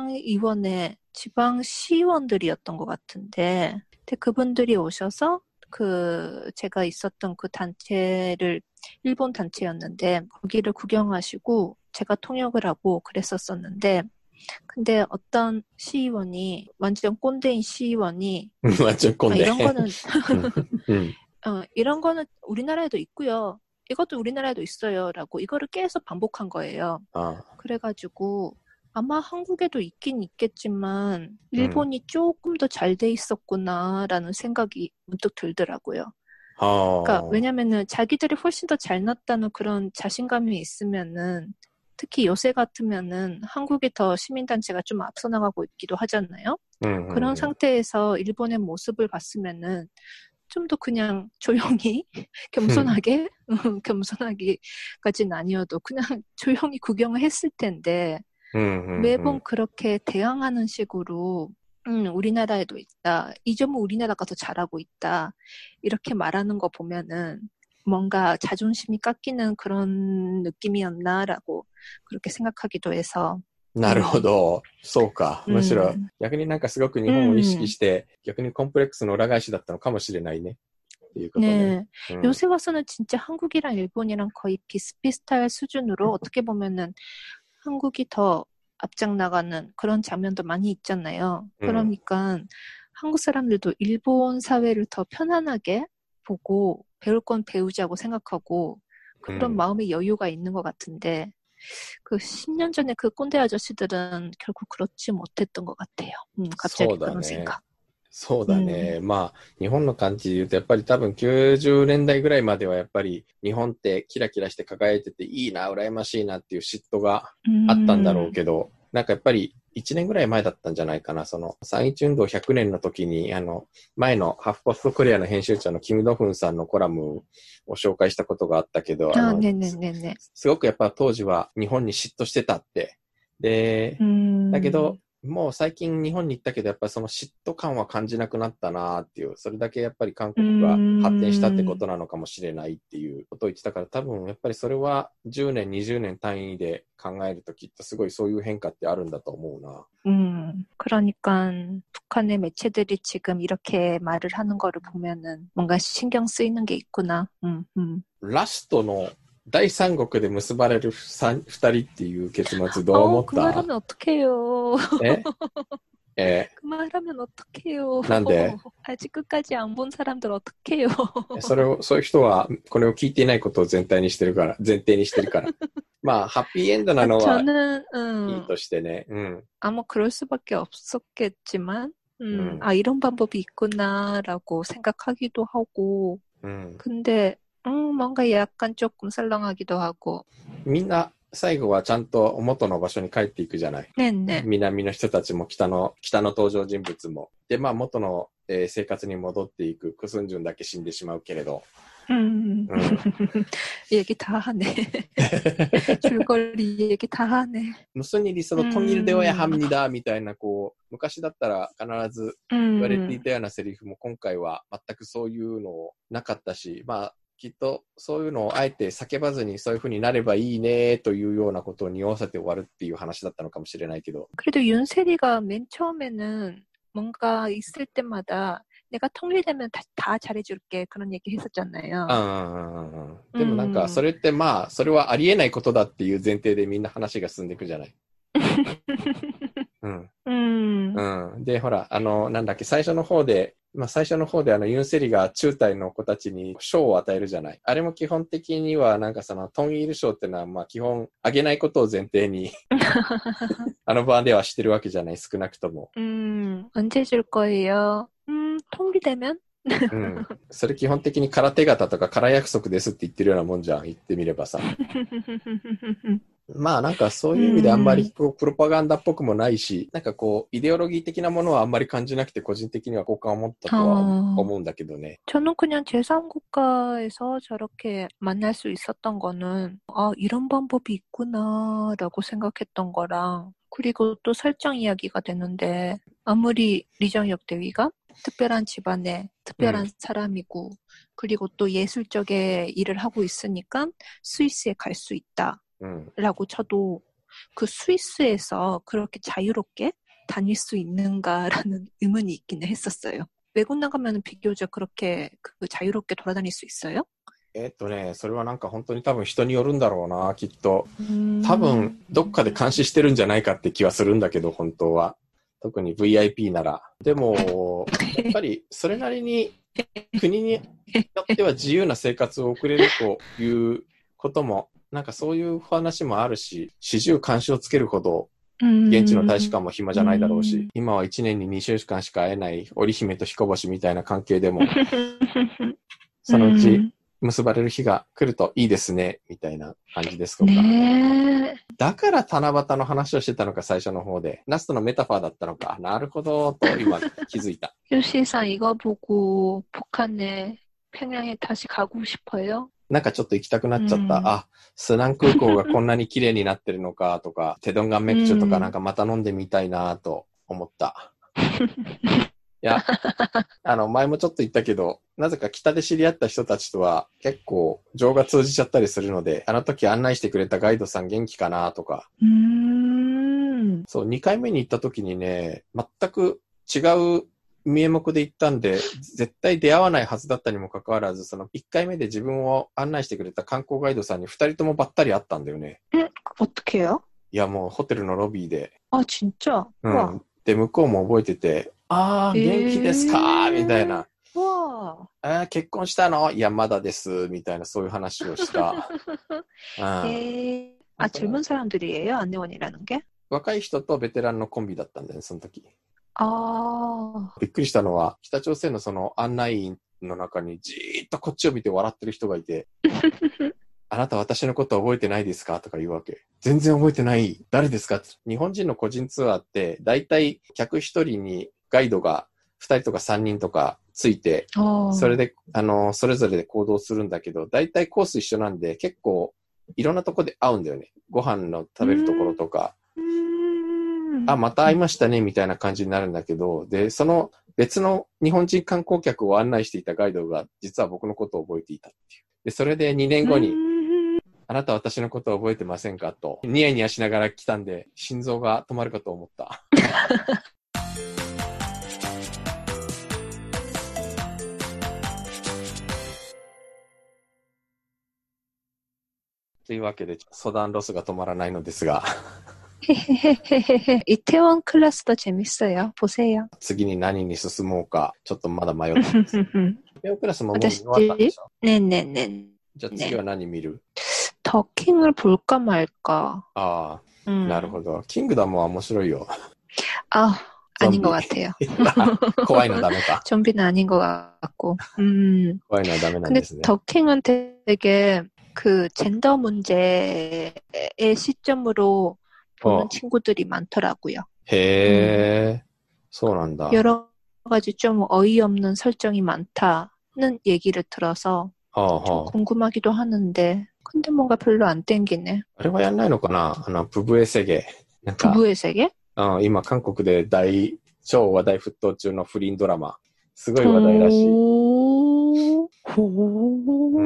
지방의원의 지방시의원들이었던 것 같은데 근데 그분들이 오셔서 그 제가 있었던 그 단체를 일본 단체였는데 거기를 구경하시고 제가 통역을 하고 그랬었었는데 근데 어떤 시의원이 완전 꼰대인 시의원이 완전 아 꼰대. 이런 거는 음, 음. 어, 이런 거는 우리나라에도 있고요. 이것도 우리나라에도 있어요. 라고 이거를 계속 반복한 거예요. 아, 그래가지고 아마 한국에도 있긴 있겠지만 음. 일본이 조금 더 잘 돼 있었구나라는 생각이 문득 들더라고요. 그러니까 어, 왜냐면은 자기들이 훨씬 더 잘났다는 그런 자신감이 있으면은 특히 요새 같으면은 한국이 더 시민단체가 좀 앞서 나가고 있기도 하잖아요. 음, 그런 음, 음. 상태에서 일본의 모습을 봤으면은 좀 더 그냥 조용히 음, 겸손하게 겸손하기까지는 아니어도 그냥 조용히 구경을 했을 텐데 음, 음, 음. 매번 그렇게 대항하는 식으로 음, 우리나라에도 있다. 이 점은 우리나라가 더 잘하고 있다. 이렇게 말하는 거 보면은 뭔가 자존심이 깎이는 그런 느낌이었나라고 그렇게 생각하기도 해서 なるほ 음, ど。そうか。むしろ、 음, 逆になんかすごく日本を意識 음. して、逆にコンプレックスの裏返しだったのかもしれないね。っていうことね。 네. うん。 요새 와서는 진짜 한국이랑 일본이랑 거의 비슷비슷할 수준으로 어떻게 보면은 한국이 더 앞장 나가는 그런 장면도 많이 있잖아요. うん。 그러니까 한국 사람들도 일본 사회를 더 편안하게 보고 배울 건 배우자고 생각하고 う 그런 ん。 마음의 여유가 있는 것 같은데 그 십 년 전에 그 꼰대 아저씨들은 결국 그렇지 못했던 것 같아요. 음, そ 갑자기 うだ 그런 ね。 생각. そうだ 음, ね。まあ、日本の感じで言うと、やっぱり多分きゅうじゅうねんだいぐらいまではやっぱり日本ってキラキラして輝いてていいな、羨ましいなっていう嫉妬があったんだろう 음, けど、なんかやっぱりいちねんぐらい前だったんじゃないかな。そのさんいち運動ひゃくねんの時に、あの、前のハーフポストコリアの編集長のキム・ドフンさんのコラムを紹介したことがあったけど、あ 아, の、す 네네네네. すごくやっぱ当時は日本に嫉妬してたって。で、だけど、 음, もう最近日本に行ったけど、やっぱりその嫉妬感は感じなくなったなっていう、それだけやっぱり韓国が発展したってこ 음, となのかもしれないっていうことを言ってたから、多分やっぱりそれはじゅうねん、にじゅうねん単位で考えるときっとすごいそういう変化ってあるんだと思うな。 음. 그러니까 북한의 매체들이 지금 이렇게 말을 하는 거를 보면은 뭔가 신경 쓰이는 게 있구나. 음, 음. ラストの第三国で結ばれる二人っていう結末どう思 어, っ 그 た？ 말하면 어떡해요. ええ 그 말하면 어떡해요. なんで 아직 끝까지 안 본 사람들 어떡해요. それを、そういう人はこれを聞いていないことを全体にしてるから、前提にしてるから。まあ、ハッピーエンドな 아, のは 저는 いい 음, としてね。うん。 아마 그럴 수밖에 없었겠지만 う 음, ん。 아, 이런 방법이 있구나라고 생각하기도 하고 うん。 근데 음, 뭔가 약간 조금 썰렁하기도 하고 みんな最後はちゃんと元の場所に帰っていくじゃない。 네네. 南の人たちも北の、北の登場人物も。で、まあ元の、えー生活に戻っていく。クスンジュンだけ死んでしまうけれど。 음, うん。 얘기 다 하네. 줄거리 얘기 다 하네. 無数に理想のトンギルデオヤハムニダみたいな、こう、昔だったら必ず言われてい 음, たようなセリフも今回は全くそういうのなかったし、まあ、きっとそういうのをあえて叫ばずにそういう風になればいいねというようなことを匂わせて終わるっていう話だったのかもしれないけど。 그래도 윤세리가 맨 처음에는 뭔가 있을 때마다 내가 통일되면 다, 다 잘해줄게 그런 얘기 う 했었잖아요. んうんうんうん。でもなんかそ 음, れってまあそれはありえないことだっていう前提でみんな話が進んでいくじゃない。うん。 음, うん。で、ほら、あの、なんだっけ、最初の方で、まあ最初の方であのユンセリが中隊の子たちに賞を与えるじゃない。あれも基本的にはなんかそのトンイル賞っていうのはまあ基本あげないことを前提にあの場ではしてるわけじゃない、少なくとも。 음, 언제 줄 거예요? 음, 통일되면? うん。それ基本的に空手形とか空約束ですって言ってるようなもんじゃん、言ってみればさ。まあなんかそういう意味であんまりこうプロパガンダっぽくもないし、なんかこうイデオロギー的なものはあんまり感じなくて個人的には好感を持ったとは 어, 思うんだけどね。 저는 그냥 제삼 국가에서 저렇게 만날 수 있었던 거는, 아, 이런 방법이 있구나라고 생각했던 거랑, 그리고 또 설정 이야기가 되는데, 아무리 리정혁 대위가 특별한 집안에 특별한 음. 사람이고, 그리고 또 예술 쪽에 일을 하고 있으니까 스위스에 갈 수 있다. うん。 라고 쳐도 그 스위스에서 그렇게 자유롭게 다닐 수 있는가라는 의문이 있기는 했었어요. 외국 나가면 비교적 그렇게 그 자유롭게 돌아다닐 수 있어요? えっとね、それはなんか本当に多分人によるんだろうな、きっと。多分、どっかで監視してるんじゃないかって気はするんだけど、本当は。特に ブイアイピー なら。でも、やっぱりそれなりに国によっては自由な生活を送れるということも、なんかそういう話もあるし、始終監視をつけるほど、現地の大使館も暇じゃないだろうし、今はいちねんににしゅうかんしか会えない織姫と彦星みたいな関係でも、そのうち、結ばれる日が来るといいですね、みたいな感じですとか。 ねえ。 だから七夕の話をしてたのか、最初の方で。ラストのメタファーだったのか。なるほど、と今気づいた。 요시상 이거 보고 북한에 평양에 다시 가고 싶어요? なんかちょっと行きたくなっちゃった。うん、あ、スナン空港がこんなに綺麗になってるのかとか、テドンガンメクチュとかなんかまた飲んでみたいなと思った。いや、あの、前もちょっと言ったけど、なぜか北で知り合った人たちとは結構情が通じちゃったりするので、あの時案内してくれたガイドさん元気かなとか。うーん。そう、にかいめに行った時にね、全く違う名目で行ったんで、絶対出会わないはずだったにもかかわらず、そのいっかいめで自分を案内してくれた観光ガイドさんにふたりともばったり会ったんだよね。 え、어떻게요? いや、もうホテルのロビーで。 あ、진짜? うん。で、向こうも覚えてて、あー、元気ですか、みたいな。わあ、結婚したの？いや、まだです、みたいな、そういう話をした。 えー、あ、젊은사람들이에요 안내원이라는 게? 若い人とベテランのコンビだったんだよね、その時。 ああ。 びっくりしたのは、北朝鮮のその案内員の中にじーっとこっちを見て笑ってる人がいて、あなた私のこと覚えてないですかとか言うわけ。全然覚えてない。誰ですかって。日本人の個人ツアーって、だいたい客一人にガイドがふたりとかさんにんとかついて、それで、あの、それぞれで行動するんだけど、だいたいコース一緒なんで、結構いろんなとこで会うんだよね。ご飯の食べるところとか。あ、また会いましたね、みたいな感じになるんだけど、で、その別の日本人観光客を案内していたガイドが、実は僕のことを覚えていたっていう。で、それでにねんごに、あなた私のことを覚えてませんかと、ニヤニヤしながら来たんで、心臓が止まるかと思った。というわけで、ソダンロスが止まらないのですが。 이태원 클래스도 재밌어요. 보세요. 次に何に進もうか、ちょっとまだ迷ってます。イテウォンクラスももう見終わったんでしょ？ 네네네. じゃあ次は何見る？ 더킹을 볼까 말까. ああ、うん、なるほど。キングダムは面白いよ。 あ、아닌 것 같아요. 怖いのダメか。 좀비는 아닌 것 같고. 음. 怖いのはダメなんですね。 근데 더킹은 되게 그 젠더 문제의 시점으로 보는 어. 친구들이 많더라고요. 해, 음. そうなんだ. 여러 가지 좀 어이없는 설정이 많다는 얘기를 들어서 어허. 좀 궁금하기도 하는데 근데 뭔가 별로 안 땡기네. あれはやんないのかな? あの、ブブエセゲ. 부부의 세계? うん、今韓国で大、超話題沸騰中の不倫ドラマ。すごい話題らしい。うん、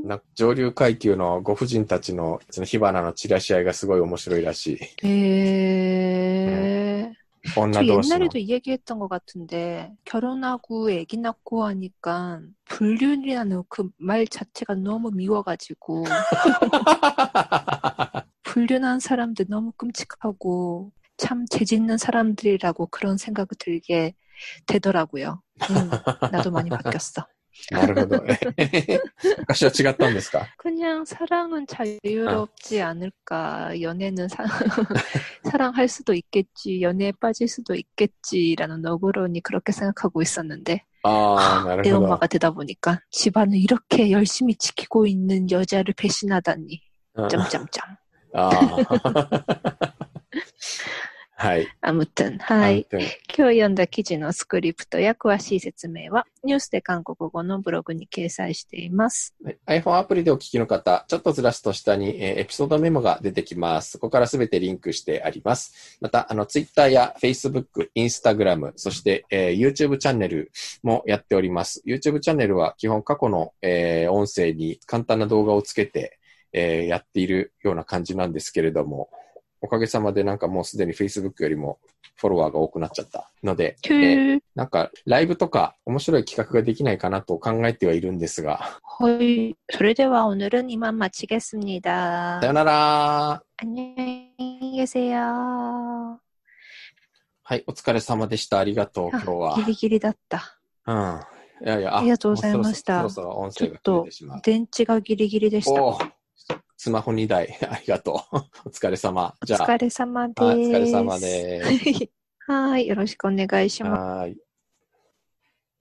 なんか上流階級のご婦人たちの火花の散らし合いがすごい面白いらしい。 へー。 うん、女同士の。 옛날에도 이 얘기했던 것 같은데 결혼하고 애기 낳고 하니까 불륜이라는 그 말 자체가 너무 미워가지고 불륜한 사람들 너무 끔찍하고 참 재짓는 사람들이라고 그런 생각이 들게 되더라고요. 음, 나도 많이 바뀌었어. なるほど。昔は違ったんですか? 그냥 사랑은 자유롭지 아. 않을까. 연애는 사, 사랑할 수도 있겠지. 연애에 빠질 수도 있겠지라는 너그러니 그렇게 생각하고 있었는데 아, 내 엄마가 되다 보니까 집안을 이렇게 열심히 지키고 있는 여자를 배신하다니. 아. 점점점. 아. はい。 아무튼, はい。今日読んだ記事のスクリプトや詳しい説明はニュースで韓国語のブログに掲載しています。 はい、iPhone アプリでお聞きの方、ちょっとずらすと下に、えー、エピソードメモが出てきます。そこからすべてリンクしてあります。また、あの、Twitter や Facebook、Instagram、そして、えー、YouTube チャンネルもやっております。YouTube チャンネルは基本過去の、えー、音声に簡単な動画をつけて、えー、やっているような感じなんですけれども、 おかげさまでなんかもうすでに Facebook よりもフォロワーが多くなっちゃったので、 へー。 なんかライブとか面白い企画ができないかなと考えてはいるんですが。 はい。それでは오늘은이만마치겠습니다。 さよなら。 안녕히계세요。 はい、お疲れ様でした。ありがとう、今日は。 ギリギリだった。 うん。いやいや、 ありがとうございました。 そろそろ音声が切れてしまう。 電池がギリギリでした。 おスマホにだい、ありがとう。お疲れ様。じゃあ。 お疲れ様です。 はい、お疲れ様です。 はい、よろしくお願いします。 はい。